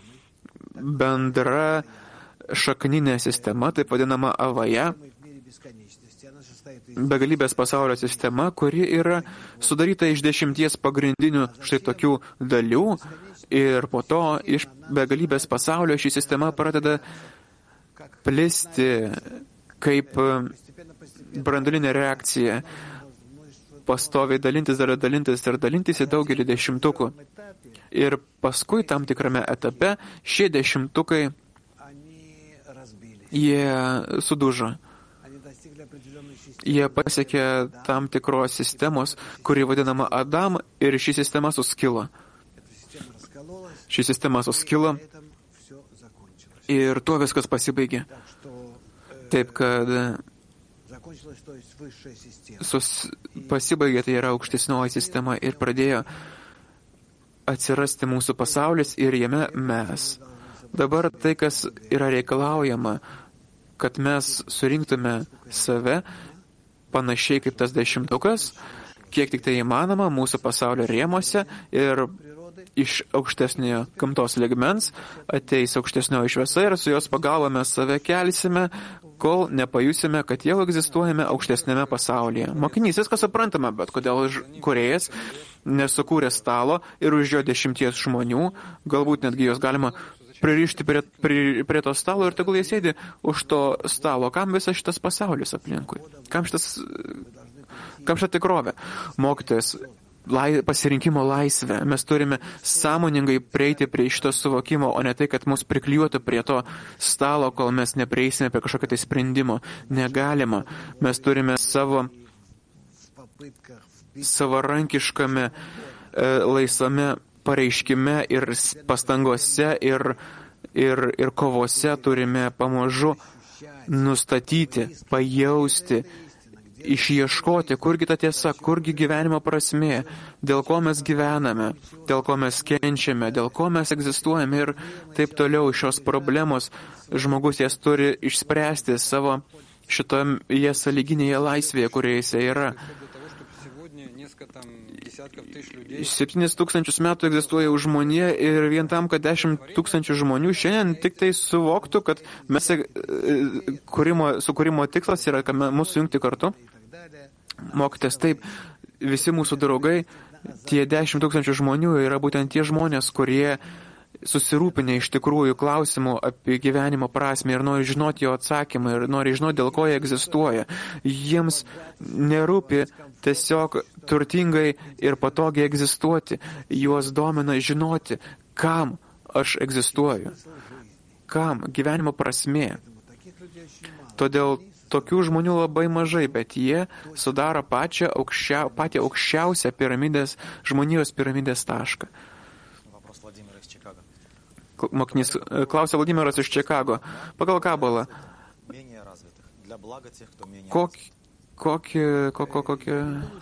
bendra šakninė sistema, taip vadinama avaja, begalybės pasaulio sistema, kuri yra sudaryta iš dešimties pagrindinių štai tokių dalių ir po to iš begalybės pasaulio ši sistema pradeda plisti kaip branduolinė reakcija, pastoviai dalintis, dar dalintis ir dalintis į daugelį dešimtukų. Ir paskui tam tikrame etape šie dešimtukai jie sudužo. Jie pasiekė tam tikros sistemos, kuri vadinama Adam, ir ši sistema suskilo. Ši sistema suskilo ir tuo viskas pasibaigė. Taip, kad sus, pasibaigė, tai yra aukštesnioji sistema ir pradėjo atsirasti mūsų pasaulis ir jame mes. Dabar tai, kas yra reikalaujama, kad mes surinktume save panašiai kaip tas dešimtukas, kiek tik tai įmanoma mūsų pasaulio rėmose ir iš aukštesnio gamtos ligmens ateis aukštesnioji šviesa ir su jos pagalba mes save kelsime, kol nepajusime, kad jau egzistuojame aukštesnėme pasaulyje. Mokinys viską suprantama, bet kodėl kūrėjas nesukūrė stalo ir už jo dešimties žmonių, galbūt netgi jos galima pririšti prie, prie, prie to stalo ir tegul jie sėdi už to stalo. Kam visas šitas pasaulis aplinkui? Kam šitas, kam šitą tikrovę? Mokytojas, lai, pasirinkimo laisvę. Mes turime sąmoningai prieiti prie šito suvokimo, o ne tai, kad mus priklijuotų prie to stalo, kol mes neprieisime prie kažkokio tai sprendimo. Negalima. Mes turime savo savarankiškame, e, laisvame pareiškime ir pastangose ir, ir, ir kovose turime pamažu nustatyti, pajausti, išieškoti, kurgi ta tiesa, kurgi gyvenimo prasmė, dėl ko mes gyvename, dėl ko mes kenčiame, dėl ko mes egzistuojame ir taip toliau. Šios problemos žmogus jas turi išspręsti savo šitoje sąlyginėje laisvėje, kurioje jisai yra. Septynis tūkstančius metų egzistuoja žmonija ir vien tam, kad dešimt tūkstančių žmonių šiandien tik tai suvoktų, kad mes kūrimo, sukūrimo tikslas yra, kad mūsų jungti kartu. Mokytės taip, visi mūsų draugai, tie dešimt tūkstančių žmonių yra būtent tie žmonės, kurie susirūpinę iš tikrųjų klausimų apie gyvenimo prasmę ir nori žinoti jo atsakymą ir nori žinoti, dėl ko jie egzistuoja. Jiems nerūpi tiesiog turtingai ir patogiai egzistuoti. Juos domina žinoti, kam aš egzistuoju, kam gyvenimo prasmė. Todėl tokių žmonių labai mažai, bet jie sudaro pačią aukščia, patį aukščiausią piramidės, žmonijos piramidės tašką. Mokinys klausė Vladimiras iš Čikago. Pagal Kabalą, kokį, kokį, kokį, kokį,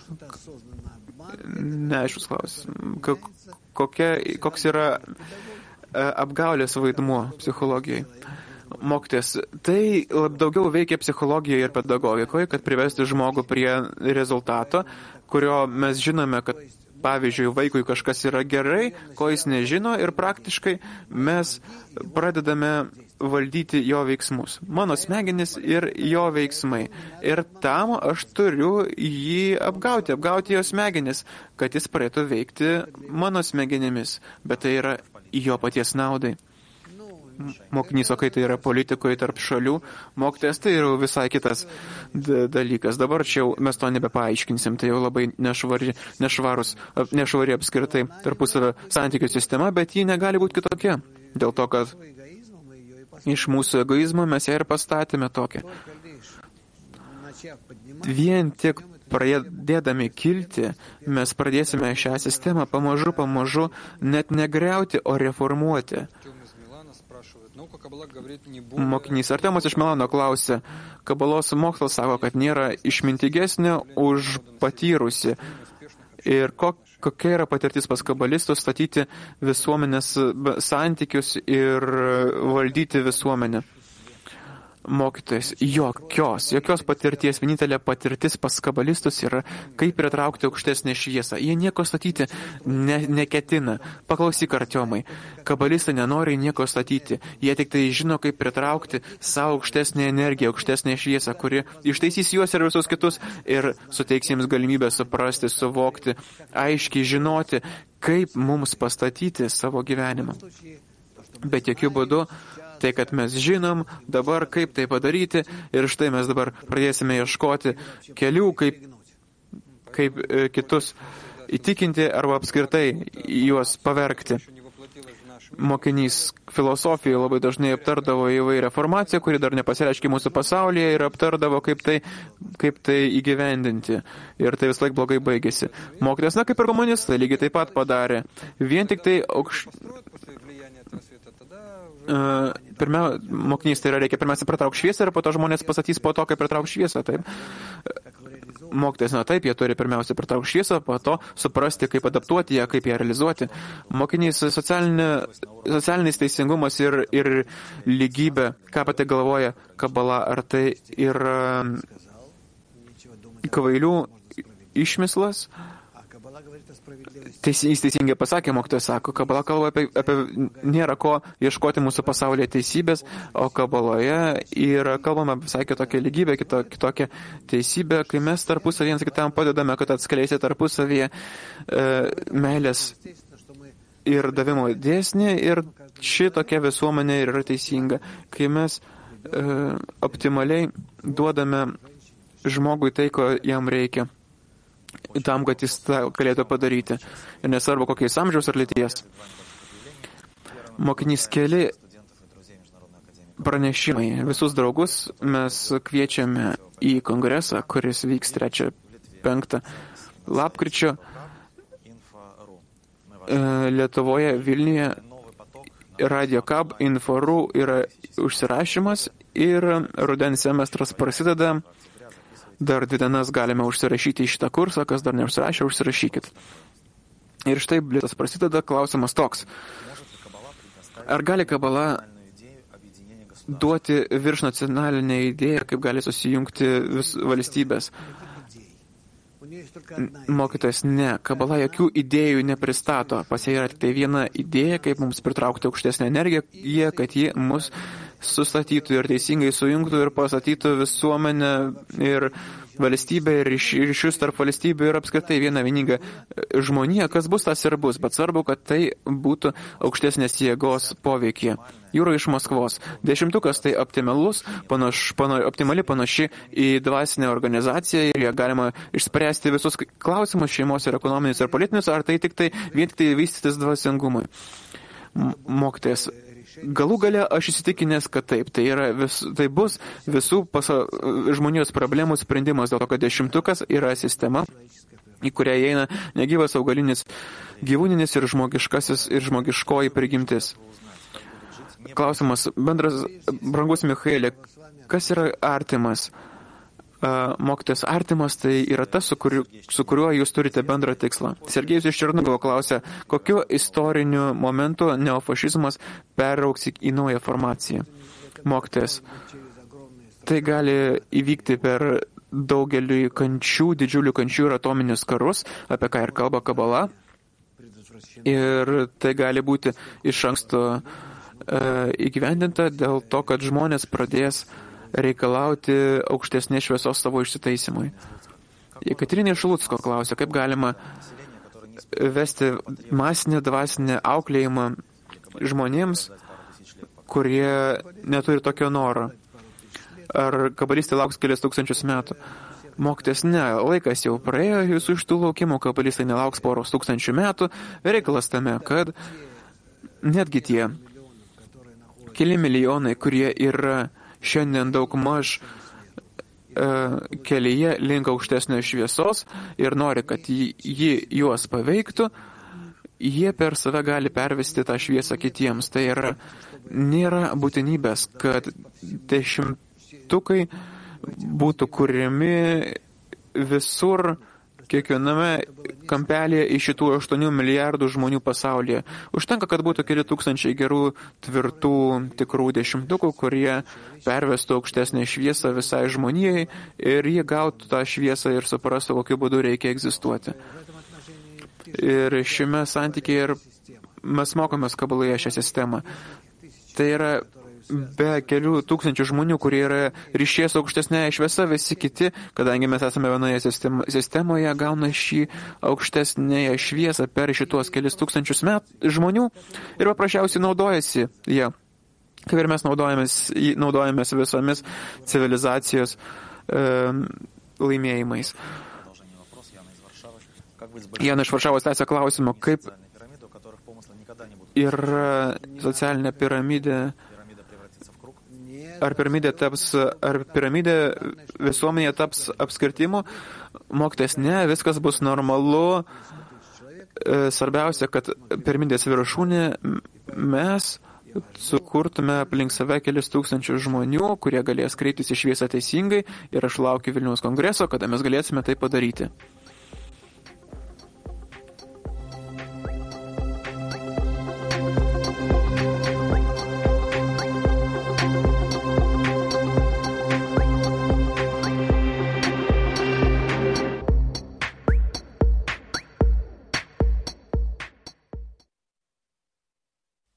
neaiškus klausimas, kokia, koks yra apgaulės vaidmuo psichologijai. Mokytis, tai daugiau veikia psichologijoje ir pedagogikoje, kad privesti žmogų prie rezultato, kurio mes žinome, kad pavyzdžiui, vaikui kažkas yra gerai, ko jis nežino ir praktiškai mes pradedame valdyti jo veiksmus. Mano smegenis ir jo veiksmai. Ir tam aš turiu jį apgauti, apgauti jo smegenis, kad jis pradėtų veikti mano smegenimis. Bet tai yra jo paties naudai. Mokinys, o kai tai yra politikoje tarp šalių, mokytojas tai yra visai kitas dalykas. Dabar čia jau mes to nebepaaiškinsim, tai jau labai nešvari, nešvarus, nešvari apskritai tarpusavio santykių sistema, bet ji negali būti kitokia. Dėl to, kad iš mūsų egoizmo mes ją ir pastatėme tokią. Vien tik pradėdami kilti, mes pradėsime šią sistemą pamažu, pamažu net negriauti, o reformuoti. Mokinys Artemas iš Milano klausė, kabalos mokslas sako, kad nėra išmintigesnio už patyrusi. Ir kok, kokia yra patirtis pas kabalistus statyti visuomenės santykius ir valdyti visuomenę? Mokytojas, jokios, jokios patirties, vienintelė patirtis pas kabalistus yra, kaip pritraukti aukštesnę šviesą. Jie nieko statyti ne, neketina. Paklausyk, Artiomai, kabalistai nenori nieko statyti. Jie tik tai žino, kaip pritraukti savo aukštesnę energiją, aukštesnę šviesą, kuri ištaisys juos ir visus kitus ir suteiks jiems galimybę suprasti, suvokti, aiškiai žinoti, kaip mums pastatyti savo gyvenimą. Bet jokių būdų tai, kad mes žinom dabar, kaip tai padaryti ir štai mes dabar pradėsime ieškoti kelių, kaip, kaip e, kitus įtikinti arba apskritai juos pavergti. mokinys filosofijoje labai dažnai aptardavo įvairią formaciją, kuri dar nepasireiškia mūsų pasaulyje ir aptardavo, kaip tai, kaip tai įgyvendinti. Ir tai vis laik blogai baigėsi. Mokytojas, na, kaip ir komunistai, lygiai taip pat padarė. Vien tik tai aukš... Uh, pirmia, mokinys, tai yra reikia pirmiausia pritraukti šviesą ir po to žmonės pasakys po to, kaip pritraukti šviesą. Taip. Mokytojas, na taip, jie turi pirmiausia pritraukti šviesą, po to suprasti, kaip adaptuoti ją, kaip ją realizuoti. Mokinys, socialinė, socialinis teisingumas ir, ir lygybė, ką pati galvoja kabala, ar tai yra kvailių išmislas? Teis, jis teisingai pasakė, mokytojas sako, kabala kalba apie, apie nėra ko ieškoti mūsų pasaulyje teisybės, o kabaloje yra kalbama visai kitokia lygybė, kito, kitokia teisybė, kai mes tarpusavį vienas kitam padedame, kad atskleisi tarpusavyje e, meilės ir davimo dėsnį ir ši tokia visuomenė yra teisinga, kai mes e, optimaliai duodame žmogui tai, ko jam reikia. Tam, kad jis tą galėtų padaryti. Ir nesvarbu, kokiais amžiaus ar lyties. Mokinys keli pranešimai. Visus draugus mes kviečiame į kongresą, kuris vyks trečią penktą lapkričio Lietuvoje, Vilniuje. Radio Kab, Inforu yra užsirašymas ir rudens semestras prasideda. Dar dvi dienas galime užsirašyti į šitą kursą, kas dar neužsirašė, užsirašykit. Ir štai blėtas prasideda klausimas toks. Ar gali kabala duoti virš nacionalinę idėją, kaip gali susijungti vis valstybės? Mokytojas, ne. Kabala jokių idėjų nepristato. Pas ją yra tik tai viena idėja, kaip mums pritraukti aukštesnę energiją, kad ji mus sustatytų ir teisingai sujungtų ir pastatytų visuomenę ir valstybę ir ryšius tarp valstybių ir apskritai vieną vieningą žmoniją, kas bus, tas ir bus, bet svarbu, kad tai būtų aukštesnės jėgos poveikyje. Jūra iš Maskvos. Dešimtukas tai optimalus, panaš, pano, optimali panaši į dvasinę organizaciją ir ją galima išspręsti visus klausimus šeimos ir ekonominius ir politinius, ar tai tik tai vien tik tai vystytis dvasingumui. Mokytojas. Galų gale aš įsitikinęs, kad taip, tai, yra vis, tai bus visų pasa, žmonijos problemų sprendimas, dėl to, kad dešimtukas yra sistema, į kurią įeina negyvas augalinis, gyvūninis ir žmogiškasis ir žmogiškoji prigimtis. Klausimas, bendras, brangus Michaelė, kas yra artimas? Mokytojas, artimas tai yra tas, su, kuriu, su kuriuo jūs turite bendrą tikslą. Sergejus iš Černobylo klausė, kokiu istoriniu momentu neofašizmas perauks į naują formaciją. Mokytojas, tai gali įvykti per daugelį kančių, didžiulių kančių ir atominius karus, apie ką ir kalba kabala. Ir tai gali būti iš anksto e, įgyvendinta dėl to, kad žmonės pradės reikalauti aukštesnės šviesos savo išsitaisimui. Jekaterinė Šulutsko klausė, kaip galima vesti masinį dvasinį auklėjimą žmonėms, kurie neturi tokio noro. Ar kabalistai lauks kelias tūkstančius metų? Mokytojas, ne, laikas jau praėjo visų iš tų laukimų, kabalistai nelauks poros tūkstančių metų. Reikalas tame, kad netgi tie keli milijonai, kurie yra šiandien daug maž e, kelyje link aukštesnio šviesos ir nori, kad ji, ji juos paveiktų, jie per save gali pervesti tą šviesą kitiems. Tai yra, nėra būtinybės, kad dešimtukai būtų kuriami visur, kiekviename kampelėje iš šitų aštuonių milijardų žmonių pasaulyje. Užtenka, kad būtų keli tūkstančiai gerų, tvirtų, tikrų dešimtukų, kurie pervestų aukštesnę šviesą visai žmonijai ir jie gautų tą šviesą ir suprastų, kokiu būdu reikia egzistuoti. Ir šiame santykiai ir mes mokomės kabaloje šią sistemą. Tai yra be kelių tūkstančių žmonių, kurie yra ryšyje su aukštesnėje šviesa, visi kiti, kadangi mes esame vienoje sistemoje, gauna šį aukštesnėje šviesą per šitos kelis tūkstančius metų žmonių ir paprasčiausiai naudojasi jie. Ja. Kaip ir mes naudojamės, naudojamės visomis civilizacijos e, laimėjimais. Jana iš Varšavos tęsia klausimą, kaip yra socialinė piramidė. Ar piramidė taps, ar piramidė visuomenė taps apskritimu? Mokytojas, ne, viskas bus normalu. Svarbiausia, kad piramidės viršūnė mes sukurtume aplink save kelis tūkstančius žmonių, kurie galės kreiptis į šviesą teisingai, ir aš laukiu Vilniaus kongreso, kada mes galėsime tai padaryti.